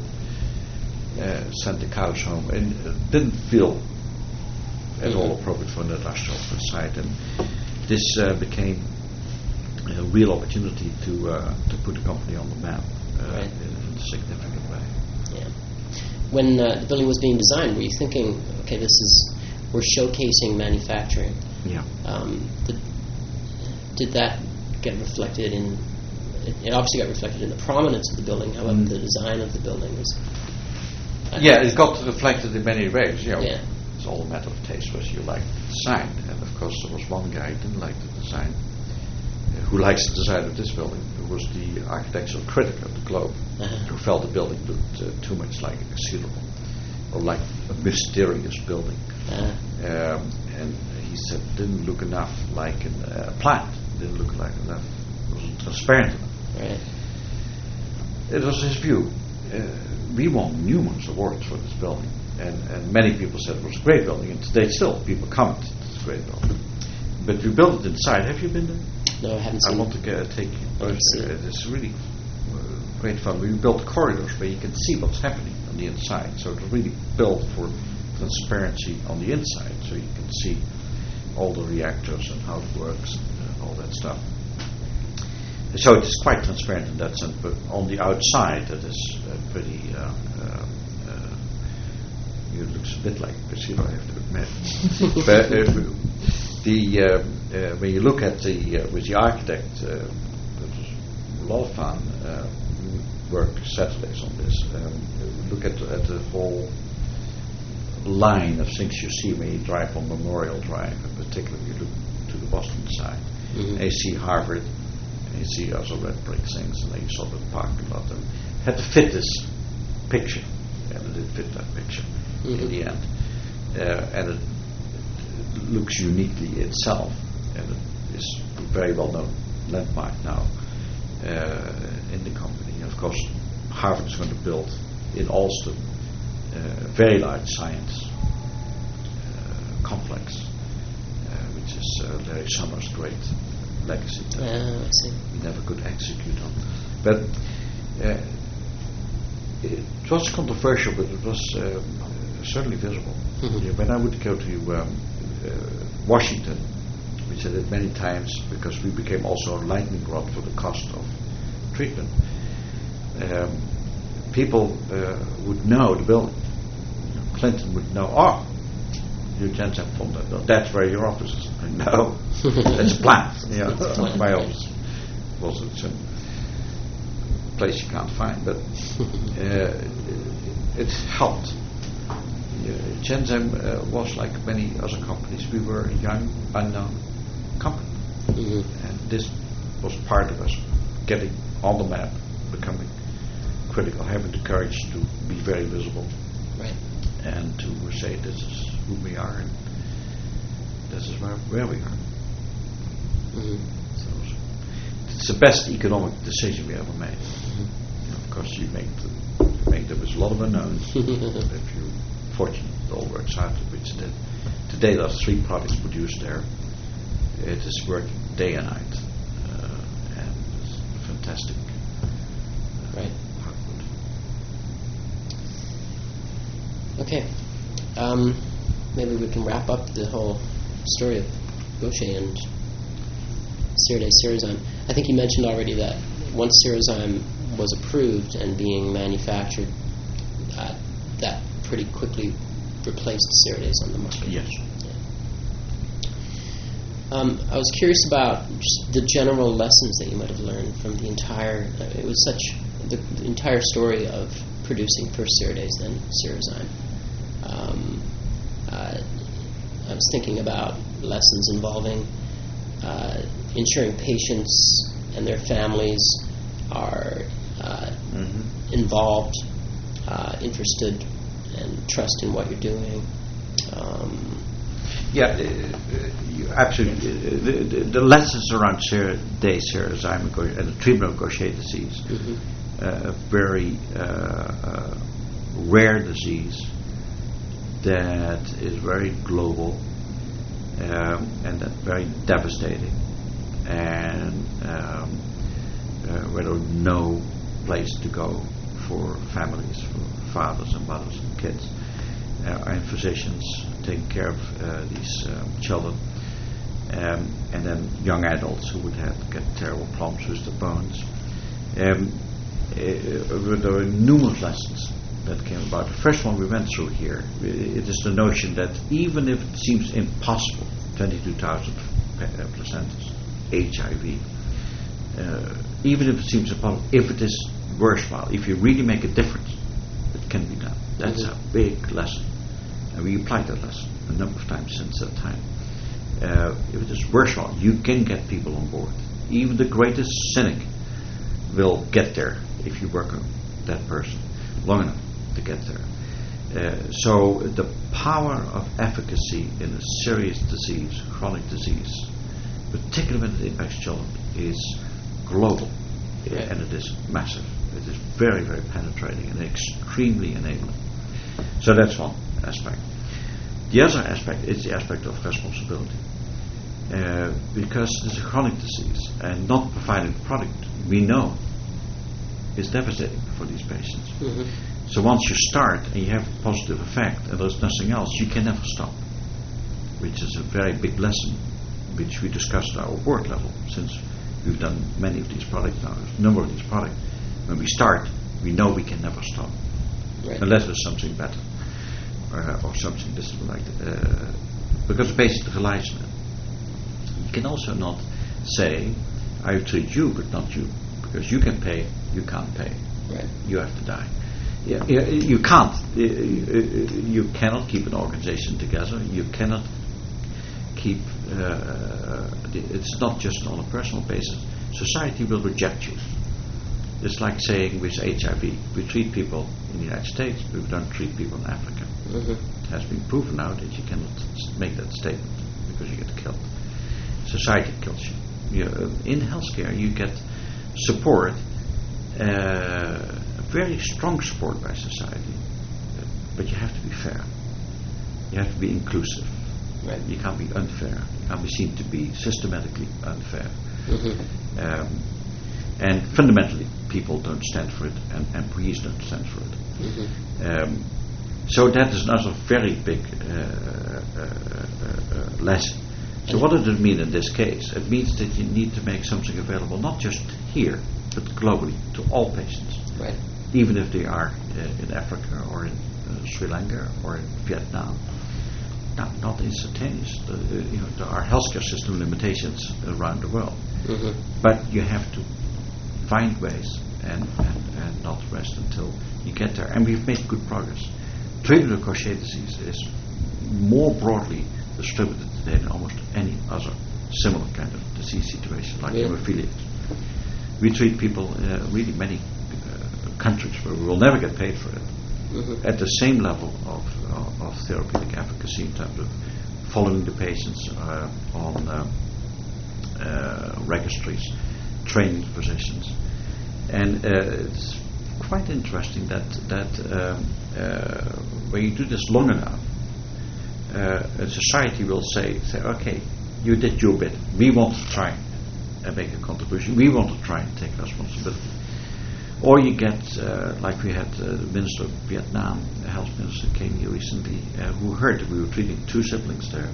uh, sent the cows home, and it didn't feel at mm-hmm. all appropriate for an industrial site. And this uh, became a real opportunity to uh, to put the company on the map uh, right. in a significant way. Yeah. When uh, the building was being designed, were you thinking, okay, this is we're showcasing manufacturing? Yeah. Um, the, did that get reflected in? It, it obviously got reflected in the prominence of the building. How about mm. the design of the building? Was, yeah, it got reflected in many ways. You know, yeah. It's all a matter of taste, whether you like the design. And of course, there was one guy who didn't like the design, uh, who likes the design of this building, who was the architectural critic of the Globe, uh-huh. who felt the building looked uh, too much like a casino, or like a mysterious building. Uh-huh. Um, and he said it didn't look enough like a uh, plant, didn't look like enough, it wasn't transparent enough. Right. It was his view. Uh, we won numerous awards for this building, and, and many people said it was a great building, and today still people comment it's a great building. But we built it inside. Have you been there? No, I haven't seen I want it. to uh, take you. I Uh, it's really uh, great fun. We built corridors where you can see what's happening on the inside, so it was really built for transparency on the inside, so you can see all the reactors and how it works and uh, all that stuff. So it is quite transparent in that sense, but on the outside it is uh, pretty uh, uh, uh, it looks a bit like a casino, I have to admit. But uh, the uh, uh, when you look at the uh, with the architect, uh, it was a lot of fun. Uh, we work Saturdays on this. Um, look at at the whole line of things you see when you drive on Memorial Drive, in particular you look to the Boston side. Mm-hmm. And you see Harvard, and you see other red brick things, and then you saw the parking lot, and had to fit this picture, and it did fit that picture mm-hmm. in the end. Uh, and it, it looks uniquely itself, and it is very well-known landmark now uh, in the company. Of course, Harvard is going to build in Alston a very large science uh, complex, uh, which is uh, Larry Summers' great legacy that uh, I see. we never could execute on. But uh, it was controversial, but it was um, certainly visible. Mm-hmm. Yeah, when I would go to um, uh, Washington, we said it many times because we became also a lightning rod for the cost of treatment. Um, people uh, would know the building. You know, Clinton would know, oh, you Jensen from that building. That's where your office is. No, that's a plant. Yeah, my office was it's a place you can't find, but uh, it helped. Uh, Gensem uh, was like many other companies. We were a young, unknown company, Mm-hmm. and this was part of us getting on the map, becoming critical, having the courage to be very visible, Right. and to say this is who we are and this is where, where we are. Mm-hmm. So it's the best economic decision we ever made. Mm-hmm. You know, of course, you make the, you make there was a lot of unknowns. If you're fortunate, it all works out, which it did. Today, there are three products produced there. It is working day and night, uh, and it's fantastic. Uh, Right. output. Okay. Um, maybe we can wrap up the whole story of Gaucher and Ceraday Cerezyme. I think you mentioned already that once Cerezyme was approved and being manufactured, uh, that pretty quickly replaced Ceradase on the market. Yes. Um, I was curious about just the general lessons that you might have learned from the entire. Uh, it was such the, the entire story of producing first Ceradase, then Cerezyme. Um, uh, I was thinking about lessons involving uh, ensuring patients and their families are uh, Mm-hmm. involved, uh, interested, and trust in what you're doing. Um, Yeah, uh, uh, you absolutely. Uh, the, the, the lessons around Ceraday Cerezyme and the treatment of Gaucher disease, mhm. uh, a very uh, uh, rare disease that is very global um, and that very devastating, and um, uh, where there is no place to go for families, for fathers and mothers and kids, uh, and physicians taking care of uh, these um, children, um, and then young adults who would have get terrible problems with the bones. Um, uh, there were numerous lessons that came about. The first one we went through here, it is the notion that even if it seems impossible, twenty-two thousand placentas, H I V, uh, even if it seems impossible, if it is worthwhile, if you really make a difference, it can be done. That's Mm-hmm. a big lesson. And we applied that lesson a number of times since that time. Uh, if it is worthwhile, you can get people on board. Even the greatest cynic will get there if you work on that person long enough to get there. Uh, so the power of efficacy in a serious disease, chronic disease, particularly when it impacts children, is global, uh, and it is massive. It is very, very penetrating and extremely enabling. So that's one aspect. The other aspect is the aspect of responsibility. Uh, because it's a chronic disease, and not providing the product we know is devastating for these patients. Mm-hmm. So once you start and you have a positive effect and there's nothing else, you can never stop, which is a very big lesson which we discussed at our board level, since we've done many of these products now, a number of these products. When we start, we know we can never stop, Right. unless there's something better, uh, or something this is like, uh, because the patient relies on it. You can also not say, I treat you, but not you, because you can pay, you can't pay. Right. You have to die. Yeah, yeah, you can't. Uh, You cannot keep an organization together. You cannot keep. Uh, it's not just on a personal basis. Society will reject you. It's like saying with H I V, we treat people in the United States, but we don't treat people in Africa. Mm-hmm. It has been proven now that you cannot make that statement because you get killed. Society kills you. you know, in healthcare you get support, uh, very strong support by society, but you have to be fair. You have to be inclusive. Right. You can't be unfair. You can't be seen to be systematically unfair. Mm-hmm. Um, and fundamentally, people don't stand for it, and employees don't stand for it. Mm-hmm. Um, so that is another very big uh, uh, uh, lesson. So what does it mean in this case? It means that you need to make something available not just here, but globally to all patients, right. even if they are uh, in Africa or in uh, Sri Lanka or in Vietnam. Not, not instantaneous. The, uh, you know, there are healthcare system limitations around the world, mm-hmm. but you have to find ways and, and, and not rest until you get there. And we've made good progress. Treatment of Gaucher disease is more broadly distributed today than almost any other similar kind of disease situation, like yeah. hemophilia. We treat people in uh, really many uh, countries where we will never get paid for it, mm-hmm. at the same level of, uh, of therapeutic efficacy in terms of following the patients uh, on uh, uh, registries, training physicians. And uh, it's quite interesting that, that um, uh, when you do this long enough, Uh, a society will say, say, okay, you did your bit. We want to try and make a contribution. We want to try and take responsibility. Or you get, uh, like we had uh, the Minister of Vietnam, the health minister came here recently, uh, who heard that we were treating two siblings there.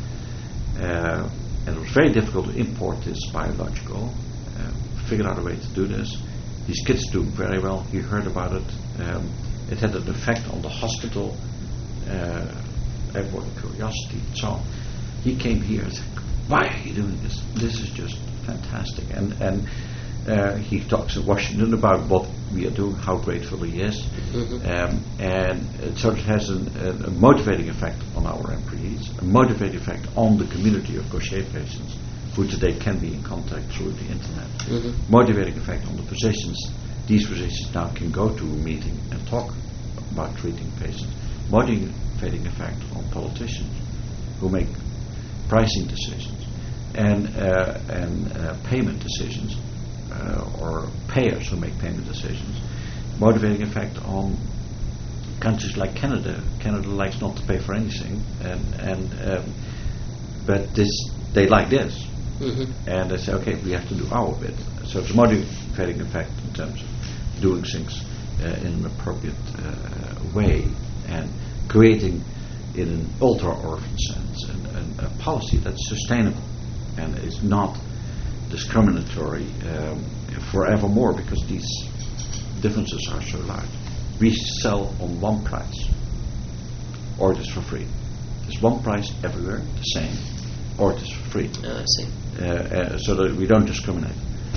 Uh, and it was very difficult to import this biological. Uh, figured out a way to do this. These kids do very well. He heard about it. Um, it had an effect on the hospital. Uh, Everyone curiosity and so on. He came here and said, "Why are you doing this? This is just fantastic." And and uh, he talks in Washington about what we are doing, how grateful he is, mm-hmm. um, and it sort of has an, a, a motivating effect on our employees, a motivating effect on the community of Gaucher patients, who today can be in contact through the internet. Mm-hmm. Motivating effect on the physicians. These physicians now can go to a meeting and talk about treating patients. Motivating effect on politicians who make pricing decisions and uh, and uh, payment decisions, uh, or payers who make payment decisions. Motivating effect on countries like Canada. Canada likes not to pay for anything, and and um, but this they like this, mm-hmm. and they say, okay, we have to do our bit. So it's a motivating effect in terms of doing things uh, in an appropriate uh, way. And creating, in an ultra-orphan sense, an, an, a policy that's sustainable and is not discriminatory um, forevermore, because these differences are so large. We sell on one price, or it is for free. There's one price everywhere, the same, or it is for free. Oh, I see. Uh, uh, so that we don't discriminate.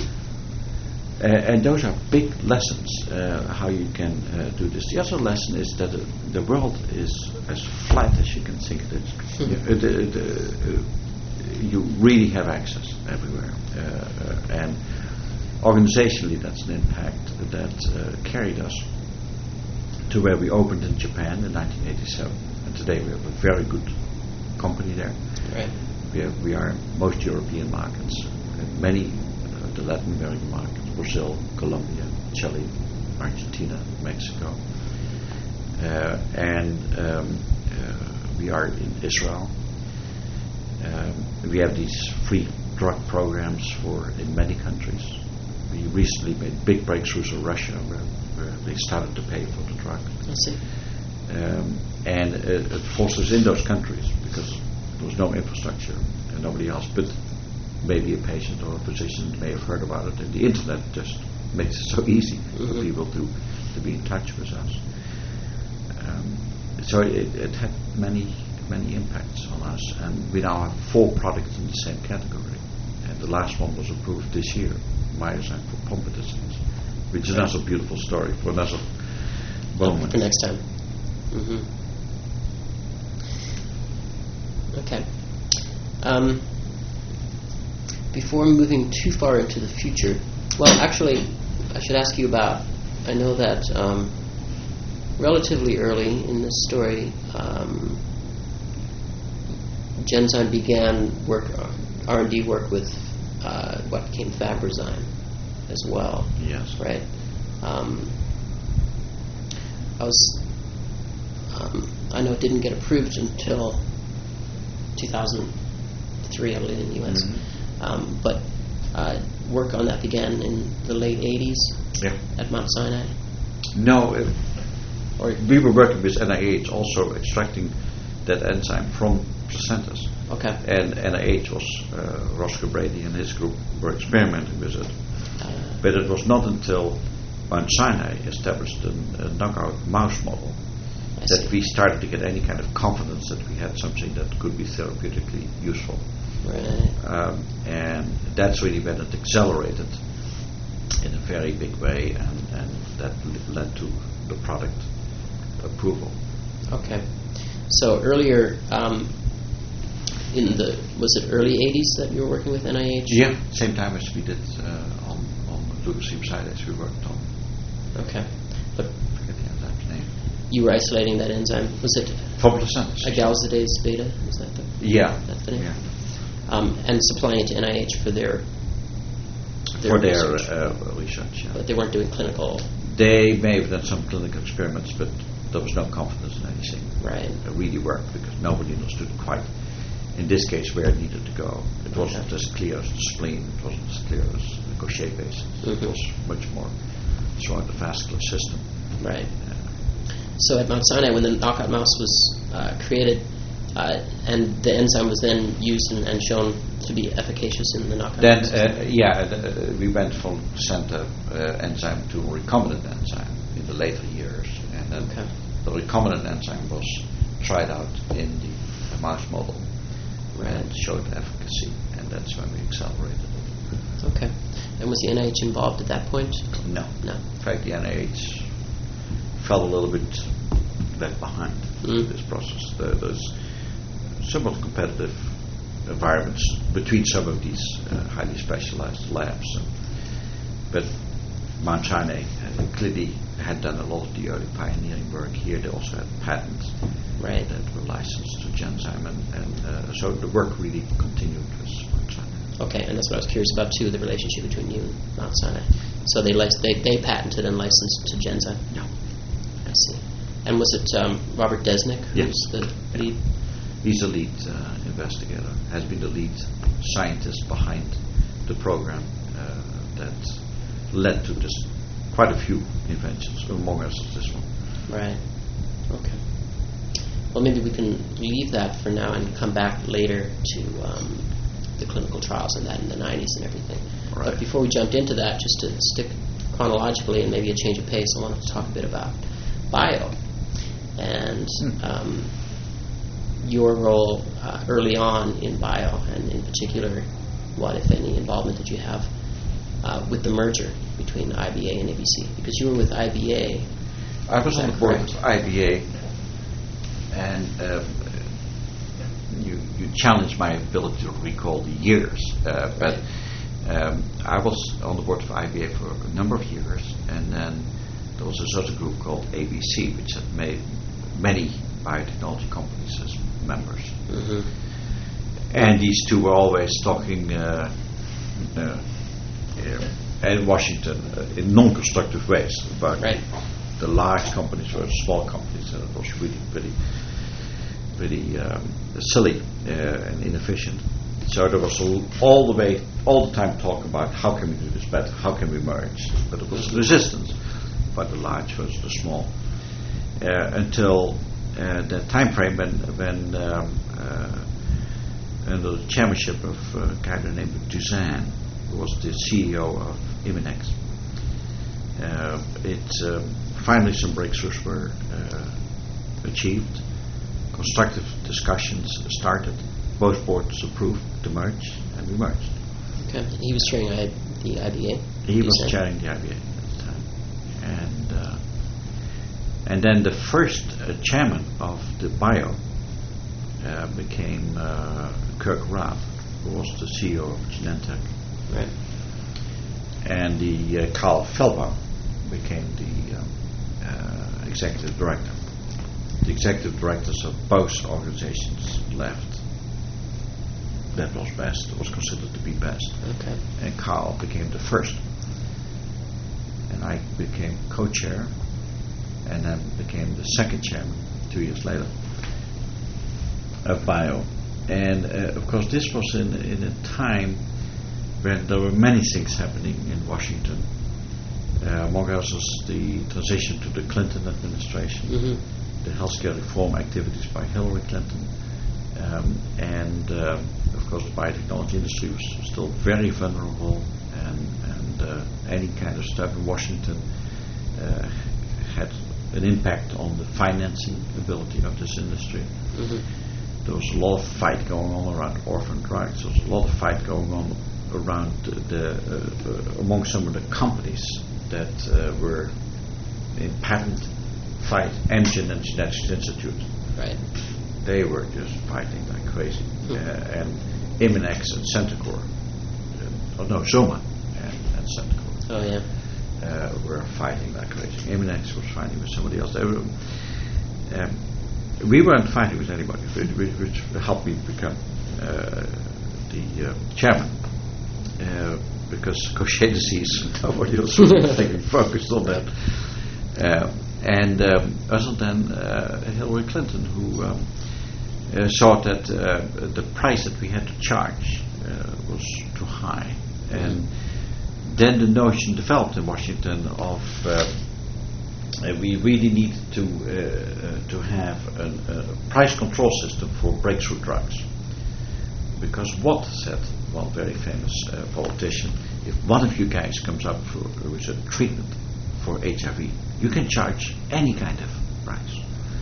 Uh, and those are big lessons, uh, how you can uh, do this. The other lesson is that uh, the world is as flat as you can think it is. Mm-hmm. You, uh, the, the, uh, you really have access everywhere. Uh, uh, and organizationally, that's an impact that uh, carried us to where we opened in Japan in nineteen eighty-seven. And today we have a very good company there. Right. We, have, we are in most European markets, and many uh, the Latin American markets. Brazil, Colombia, Chile, Argentina, Mexico, uh, and um, uh, we are in Israel. Um, we have these free drug programs for in many countries. We recently made big breakthroughs in Russia, where, where they started to pay for the drug. I see. Um, and it, it fosters in those countries because there was no infrastructure and nobody else. But maybe a patient or a physician may have heard about it, and the internet just makes it so easy mm-hmm. for people to, to be in touch with us. Um, so it, it had many, many impacts on us, and we now have four products in the same category. And the last one was approved this year, Myozyme for Pompe disease, which is another beautiful story for another moment. For next time. Mm-hmm. Okay. Um, Before moving too far into the future, well, actually, I should ask you about, I know that um, relatively early in this story, um, Genzyme began work, R and D work with uh, what became Fabrazyme as well. Yes. Right. Um, I was. Um, I know it didn't get approved until two thousand three, I believe, in the U S. Mm-hmm. Um, but uh, work on that began in the late eighties. Yeah. At Mount Sinai. No, it, or we were working with N I H, also extracting that enzyme from placentas. Okay. And N I H was uh, Roscoe Brady and his group were experimenting with it, uh, but it was not until Mount Sinai established a, a knockout mouse model I that see. we started to get any kind of confidence that we had something that could be therapeutically useful. Right. Um, and that's really when it accelerated in a very big way, and, and that l- led to the product approval. Okay. So earlier, um, in the, was it early eighties that you were working with N I H? Yeah, same time as we did uh, on, on leukocyte sidase we worked on. Okay. But I forget the enzyme's name. You were isolating that enzyme. Was it for placentas? Agalsidase beta? Is that the yeah? That's the name. Yeah. Um, and supplying it to N I H for their, their for research. their uh, research. Yeah. But they weren't doing clinical. They may have done some clinical experiments, but there was no confidence in anything. Right. It really worked because nobody understood quite, in this case, where it needed to go. It wasn't okay. as clear as the spleen. It wasn't as clear as the Gaucher basis. Mm-hmm. It was much more throughout the vascular system. Right. Uh, so at Mount Sinai, when the knockout mouse was uh, created, uh, and the enzyme was then used and, and shown to be efficacious in the knockout then, mouse? uh, yeah, uh, we went from placenta uh, enzyme to recombinant enzyme in the later years. And then okay. the recombinant enzyme was tried out in the mouse model right. and showed efficacy, and that's when we accelerated it. Okay. And was the N I H involved at that point? No. No. In fact, the N I H fell a little bit left behind mm. this process. There, there's somewhat competitive environments between some of these uh, highly specialized labs. Um, but Mount Sinai uh, clearly had done a lot of the early pioneering work here. They also had patents right. that were licensed to Genzyme, and, and uh, so the work really continued with Mount Sinai. Okay, and that's what I was curious about too, the relationship between you and Mount Sinai. So they lic- they, they patented and licensed to Genzyme? Yeah. I see. And was it um, Robert Desnick who's yes. the yeah. lead? He's the lead uh, investigator, has been the lead scientist behind the program uh, that led to this quite a few inventions, among us this one. Right. Okay. Well, maybe we can leave that for now and come back later to um, the clinical trials and that in the nineties and everything. Right. But before we jumped into that, just to stick chronologically and maybe a change of pace, I wanted to talk a bit about bio and hmm. um, your role uh, early on in bio, and in particular, what, if any, involvement did you have uh, with the merger between I B A and A B C? Because you were with I B A. I was on the board of I B A, and um, you you challenged my ability to recall the years, uh, but um, I was on the board of I B A for a number of years, and then there was this other group called A B C, which had made many biotechnology companies as members. Mm-hmm. And these two were always talking uh, uh, uh, in Washington uh, in non-constructive ways about right. the large companies versus small companies, and it was really pretty, pretty um, silly uh, and inefficient. So there was a, all the way, all the time talk about how can we do this better, how can we merge, but there was resistance by the large versus the small uh, until uh, the time frame when when um, uh, under the chairmanship of a guy named Toussaint, who was the C E O of Iminex. Uh, it uh, finally some breakthroughs were uh, achieved. Constructive discussions started. Both boards approved the merge, and we merged. Okay. He was chairing I- the I B A. He was said? chairing the I B A at the time, and uh, and then the first uh, chairman of the bio uh, became uh, Kirk Raab, who was the C E O of Genentech. Right. And the uh, Carl Feldbaum became the um, uh, executive director. The executive directors of both organizations left. that was best, was considered to be best. Okay. And Carl became the first. And I became co-chair, and then became the second chairman two years later of Bio. And uh, of course this was in, in a time when there were many things happening in Washington. Uh, among others, the transition to the Clinton administration, Mm-hmm. the healthcare reform activities by Hillary Clinton, um, and uh, of course the biotechnology industry was still very vulnerable, and, and uh, any kind of stuff in Washington uh, had an impact on the financing ability of this industry. Mm-hmm. There was a lot of fight going on around orphan drugs. There was a lot of fight going on around the uh, uh, among some of the companies that uh, were in patent fight. Amgen and Genetics Institute. Right. They were just fighting like crazy. Mm-hmm. Uh, and Imunex and Centocor. Uh, oh no, Zoma and, and Centocor. Oh yeah. Uh, were fighting like crazy. Imunex was fighting with somebody else. They were. Um, we weren't fighting with anybody, which, which helped me become uh, the uh, chairman. Uh, because Gaucher disease, nobody else was really focused on that. Uh, and um, other than uh, Hillary Clinton, who um, uh, thought that uh, the price that we had to charge uh, was too high. And then the notion developed in Washington of uh, uh, we really needed to uh, uh, to have an, a price control system for breakthrough drugs. Because Watt said, well, very famous uh, politician, if one of you guys comes up for, with a treatment for H I V, you can charge any kind of price.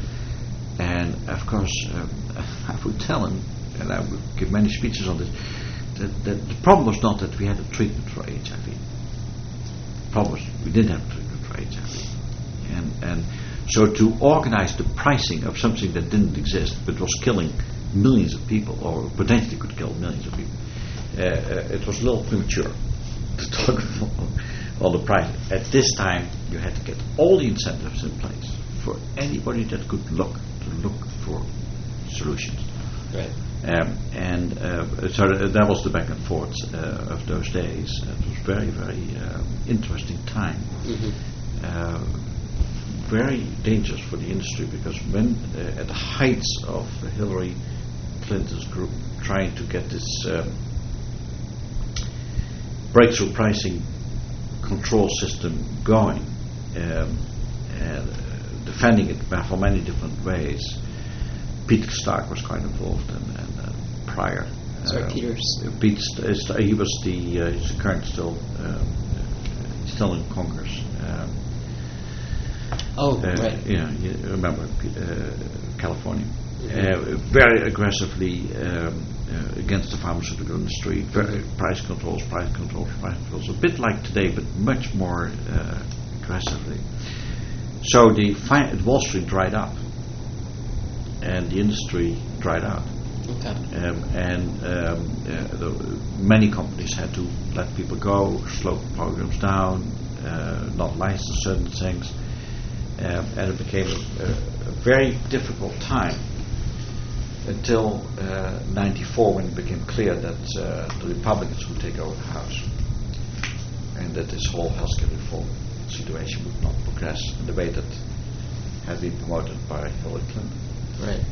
And of course, um, I would tell him, and I would give many speeches on this, that, that the problem was not that we had a treatment for H I V. The problem was we didn't have a treatment for H I V. And, and so to organize the pricing of something that didn't exist but was killing millions of people, or potentially could kill millions of people, uh, uh, it was a little premature to talk on the price. At this time, you had to get all the incentives in place for anybody that could look to look for solutions. Right. Um, and uh, so th- that was the back and forth uh, of those days. It was very, very um, interesting time. Mm-hmm. Uh, very dangerous for the industry, because when uh, at the heights of Hillary Clinton's group trying to get this um, breakthrough pricing control system going, um, and uh, defending it for many different ways, Peter Stark was quite involved, and, and uh, Pryor. Sorry, uh, Peters. Pete St- St- he was the uh, he's the current still um, he's still in Congress. Um, Oh, uh, right. Yeah, you remember uh, California. Mm-hmm. Uh, very aggressively um, uh, against the pharmaceutical industry. Very price controls, price controls, price controls. A bit like today, but much more uh, aggressively. So the fi- Wall Street dried up, and the industry dried out. Okay. Um, and um, uh, the, many companies had to let people go, slow programs down, uh, not license certain things. Um, and it became a, a very difficult time until ninety-four, uh, when it became clear that uh, the Republicans would take over the House, and that this whole healthcare reform situation would not progress in the way that had been promoted by Hillary Clinton. Right.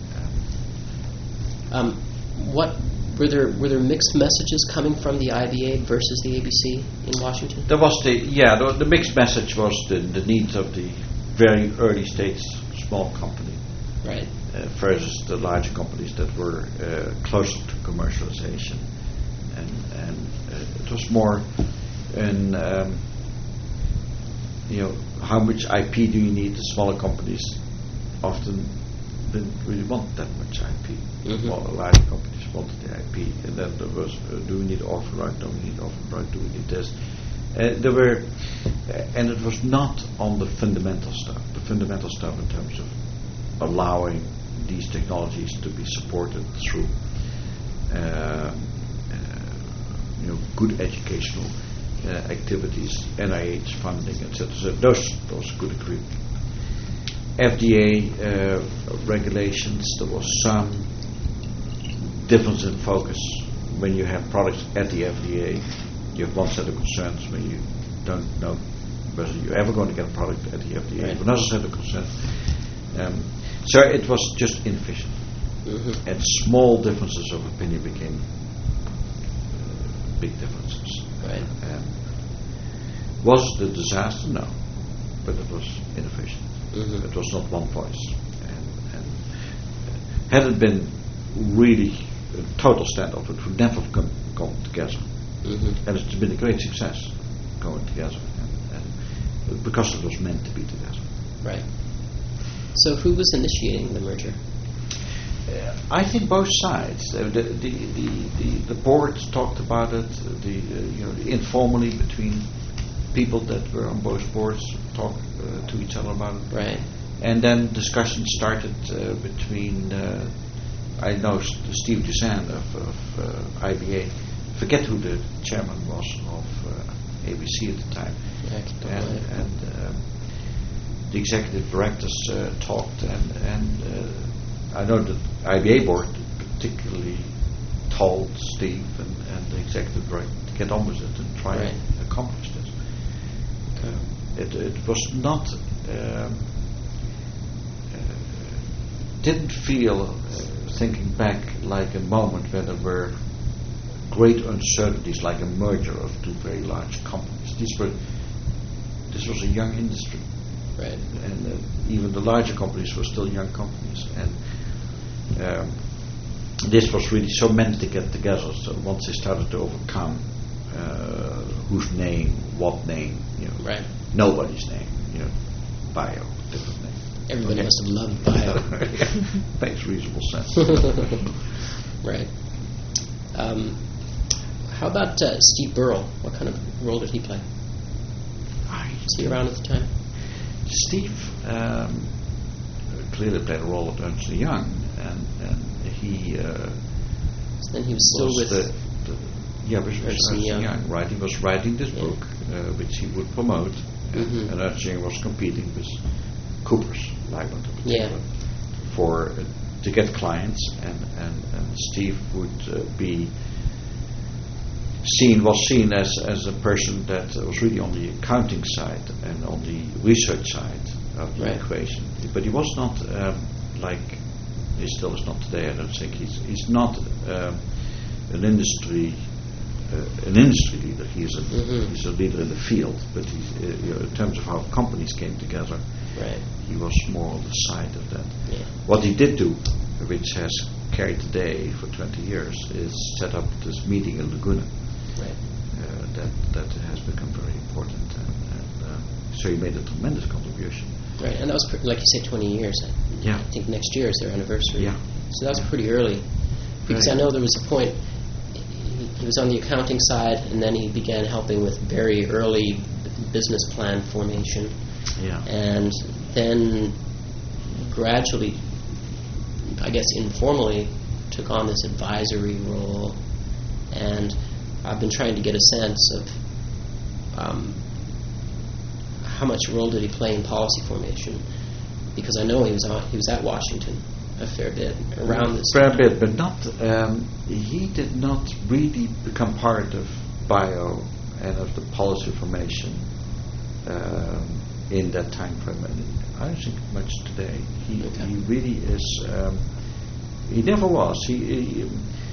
Um, what were there? Were there mixed messages coming from the I B A versus the A B C in Washington? There was the yeah the, the mixed message was the, the needs of the very early stage small company, right, uh, versus the larger companies that were uh, closer to commercialization, and and uh, it was more in um, you know, how much I P do you need? The smaller companies often didn't really want that much I P. Mm-hmm. While the larger companies wanted the I P, and then there was uh, do we need orphan right? Do we need orphan right? Do we need this? Uh, there were, uh, and it was not on the fundamental stuff. The fundamental stuff in terms of allowing these technologies to be supported through, uh, uh, you know, good educational uh, activities, N I H funding, et cetera. So those those good agreement. F D A uh, regulations. There was some difference in focus. When you have products at the F D A, you have one set of concerns. When you don't know whether you're ever going to get a product at the F D A, Right. you have another set of concerns. Um, so it was just inefficient. Mm-hmm. And small differences of opinion became uh, big differences. Right. Um, was it a disaster? No. But it was inefficient. Mm-hmm. It was not one voice. And, and uh, had it been really a total standoff, it would never have come, gone together. Mm-hmm. And it's been a great success going together. And, and because it was meant to be together. Right. So who was initiating the merger? Uh, I think both sides. Uh, the, the, the, the, the board talked about it. uh, The uh, you know informally between people that were on both boards talked uh, to each other about it. Right. And then discussions started uh, between. Uh, I know S- Steve Dusan of, of uh, I B A. Forget who the chairman was of uh, A B C at the time. Yeah, I can don't And, know. and um, the executive directors uh, talked, and and. Uh, I know the I B A board particularly told Steve and, and the executive director to get on with it and try Right. and accomplish this. Um, it, it was not, um, uh, didn't feel, uh, thinking back, like a moment where there were great uncertainties, like a merger of two very large companies. These were, this was a young industry. Right. And uh, even the larger companies were still young companies, and um, this was really so meant to get together. So once they started to overcome uh, whose name, what name, you know, Right. nobody's name, you know, bio, different name. Everybody Okay. must have loved bio. Yeah, makes reasonable sense. Right. Um, how about uh, Steve Burrell? What kind of role did he play? I Was he around at the time? Steve um, clearly played a role at Ernst and Young, and, and he uh, So then he was still was with. the, the yeah, was Ernst Ernst and and Young. Young, right? He was writing this Yeah. book, uh, which he would promote, Mhm. and Ernst and Young was competing with Cooper's Lyman in particular Yeah. for uh, to get clients, and and, and Steve would uh, be seen was seen as as a person that was really on the accounting side and on the research side of the Right. equation, but he was not um, like he still is not today. I don't think he's he's not um, an industry uh, an industry leader. He's a Mhm. he's a leader in the field, but he's, uh, you know, in terms of how companies came together, Right. he was more on the side of that. Yeah. What he did do, which has carried today for twenty years, is set up this meeting in Laguna. Right. Uh, that that has become very important, and, and uh, so he made a tremendous contribution. Right. And that was, pre- like you say, twenty years. I, Yeah. I think next year is their anniversary. Yeah. So that was pretty early. Because Right. I know there was a point, he, he was on the accounting side, and then he began helping with very early b- business plan formation. Yeah. And then gradually, I guess informally, took on this advisory role. And I've been trying to get a sense of um, how much role did he play in policy formation, because I know he was on, he was at Washington a fair bit around this fair time. bit, but not. Um, he did not really become part of bio and of the policy formation um, in that time frame. And I don't think much today. He Okay. he really is. Um, he never was. He. he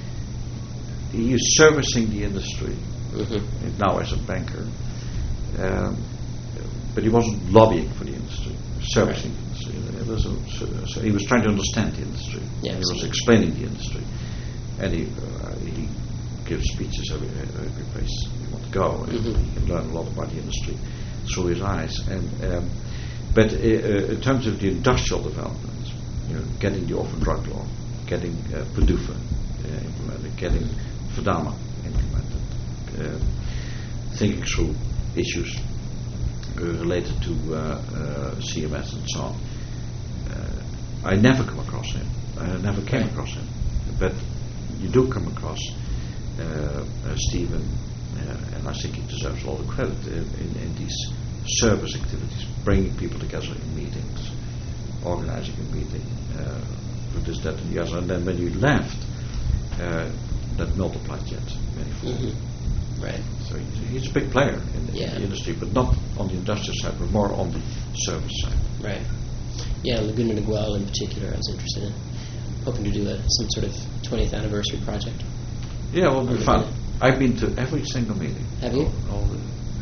He is servicing the industry Mm-hmm. now as a banker, um, but he wasn't lobbying for the industry, servicing the industry. It was a, so, so he was trying to understand the industry. Yeah, and he was absolutely. explaining the industry, and he uh, he gives speeches every, every place you want to go, and Mhm. you can learn a lot about the industry through his eyes. And um, but uh, uh, in terms of the industrial development, you know, getting the orphan drug law, getting uh, PDUFA uh, implemented, getting FDAMA implemented, uh, thinking through issues uh, related to uh, uh, C M S and so on. Uh, I never come across him. I never came Right. across him. But you do come across uh, uh, Stephen, uh, and I think he deserves all the credit in, in, in these service activities, bringing people together in meetings, organizing a meeting, uh, for this, that, and the other. And then when you left, uh, that multiplied yet manifold. Mm-hmm. Right. So he's, he's a big player in, in Yeah. the industry, but not on the industrial side, but more on the service side. Right. Yeah, Laguna Niguel in particular, I was interested in. Hoping to do a, some sort of twentieth anniversary project. Yeah, well, we On found. Laguna. I've been to every single meeting. Have you? All, all the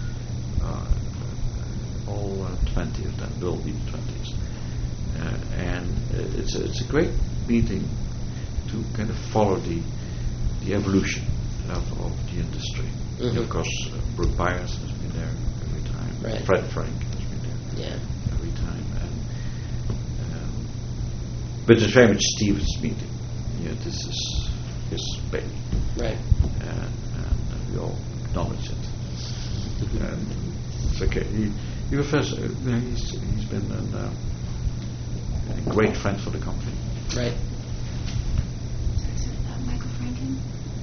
uh, all uh, twenty of them will be the twenties, uh, and uh, it's a, it's a great meeting to kind of follow the the evolution of, of the industry. Mm-hmm. Of course, uh, Brooke Byers has been there every time. Right. Fred Frank has been there Yeah. every time, and um, but it's very much Stephen's meeting. Yeah, this is his baby. Right. And, and we all acknowledge it. And it's okay. He, he refers, uh, you know, he's, he's been an, uh, a great friend for the company. Right. Sorry, sorry, uh, Michael Franken?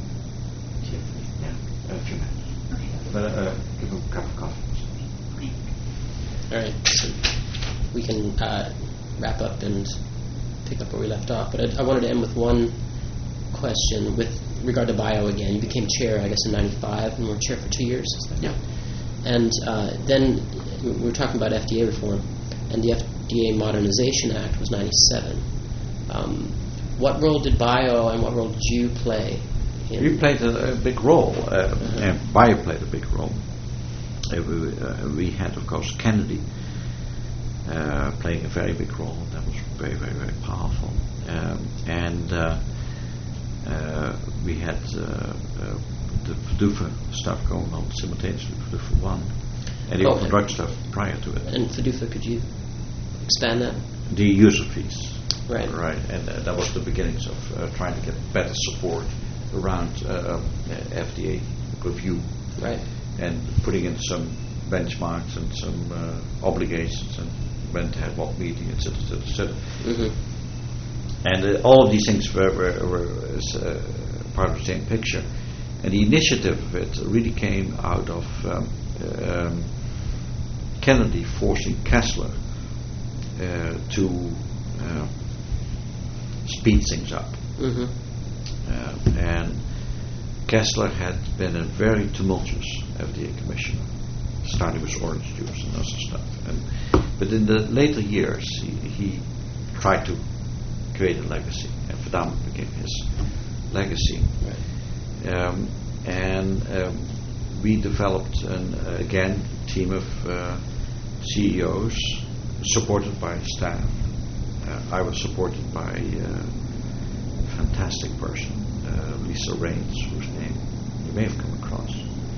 Yeah, a few minutes. Okay. But uh, give him a cup of coffee. Okay. All right. So we can uh, wrap up and pick up where we left off. But I, I wanted to end with one question with regard to bio again. You became chair, I guess, in ninety-five, and were chair for two years. Is that Yeah. right? And uh, then we were talking about F D A reform, and the F D A Modernization Act was ninety-seven. Um, what role did bio and what role did you play? In We played a, a big role. Uh, Uh-huh. and Bio played a big role. Uh, we, uh, we had, of course, Kennedy uh, playing a very big role. That was very, very, very powerful. Um, and uh, uh, we had uh, uh, the FDUFA stuff going on simultaneously, FDUFA one, and the Oh, open and- drug stuff prior to it. And FDUFA, could you expand that? The user fees. Right. Right, and uh, that was the beginnings of uh, trying to get better support around uh, uh, F D A review Right. and putting in some benchmarks and some uh, obligations and when to have what meeting, et cetera, et cetera, et cetera. Mm-hmm. And uh, all of these things were, were, were as, uh, part of the same picture. And the initiative of it really came out of um, um, Kennedy forcing Kessler uh, to uh, speed things up. Mm-hmm. Uh, and Kessler had been a very tumultuous F D A commissioner, starting with orange juice and other stuff. And, but in the later years, he, he tried to create a legacy, and Verdama became his legacy. Right. Um, and um, we developed an uh, again team of uh, C E Os supported by staff. Uh, I was supported by uh, a fantastic person, uh, Lisa Raines, whose name you may have come across,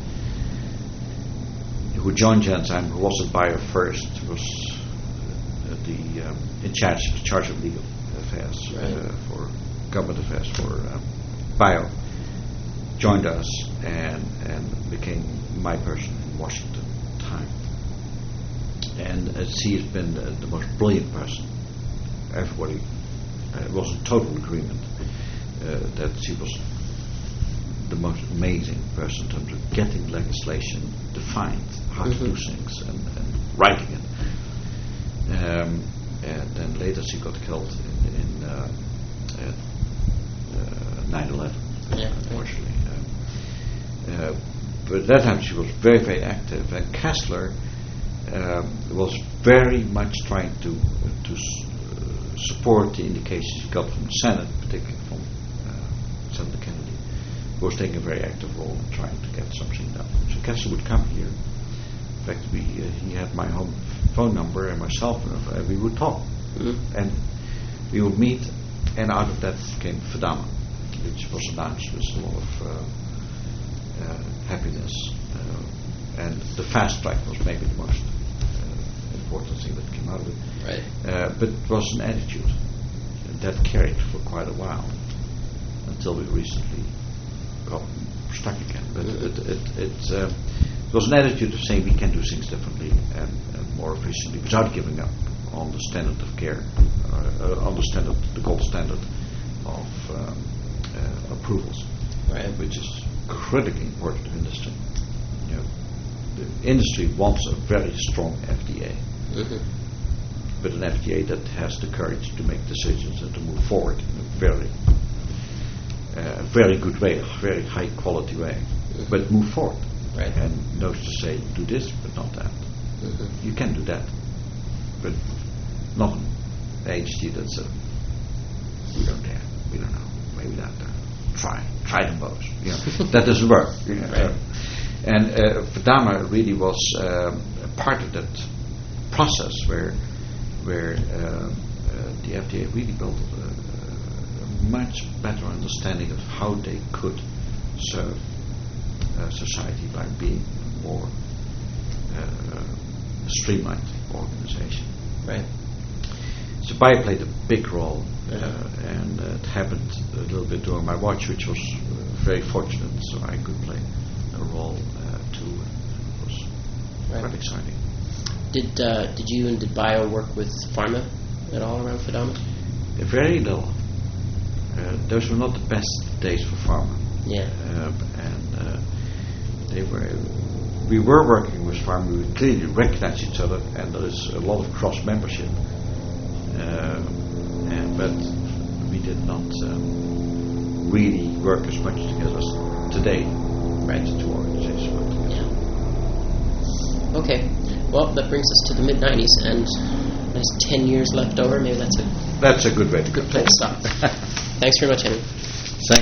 who joined Genzyme, who was at Bayer first, was uh, the um, in charge in charge of legal affairs Right. uh, for government affairs for um, Bayer. Joined us and and became my person in Washington at the time. And uh, she has been uh, the most brilliant person. Everybody uh, was in total agreement uh, that she was the most amazing person in terms of getting legislation defined, how to do Mhm. things, and, and writing it. Um, and then later she got killed in, in uh, at uh, nine eleven, Yeah. unfortunately. Um, uh, but at that time she was very, very active. And Kessler um, was very much trying to uh, to s- uh, support the indications he got from the Senate, particularly from uh, Senator Kennedy, who was taking a very active role in trying to get something done. So Kessler would come here. In fact, we uh, he had my home phone number and my cell phone number, and we would talk. Mm-hmm. And we would meet, and out of that came Verdama, which was announced with a lot of uh, uh, happiness. Uh, and the fast track was maybe the most uh, important thing that came out of it. Right. Uh, but it was an attitude that carried for quite a while until we recently got stuck again. But Mhm. it, it, it, uh, it was an attitude of saying we can do things differently and, and more efficiently without giving up on the standard of care, uh, uh, on the standard, the gold standard of um, uh, approvals, Right. which is critically important to industry. You know, the industry wants a very strong F D A, Mm-hmm. but an F D A that has the courage to make decisions and to move forward in a very a very good way, a very high quality way, Mm-hmm. but move forward. Right. And knows to say, do this, but not that. Mm-hmm. You can do that, but not an H D that's a, we don't care, we don't know, maybe that. Uh, try, try them both. You know, that doesn't work. You know. Right. uh, and uh, Verdama really was um, a part of that process where, where uh, uh, the F D A really built a, a much better understanding of how they could serve uh, society by being a more uh, streamlined organization. Right. So Bayer played a big role, uh, Uh-huh. and uh, it happened a little bit during my watch, which was uh, very fortunate, so I could play a role uh, too. It was Right. quite exciting. Did uh, did you and did Bio work with pharma at all around Verdama? Uh, very little. Uh, those were not the best days for pharma. Yeah. Uh, and uh, they were. We were working with pharma. We clearly recognized each other, and there is a lot of cross membership. Uh, and, but we did not um, really work as much together as today. Right. The two organizations work together. Yeah. Okay. Well, that brings us to the mid nineties, and there's ten years left over. Maybe that's a That's a good way to good go. place to stop. Thanks very much, Henry.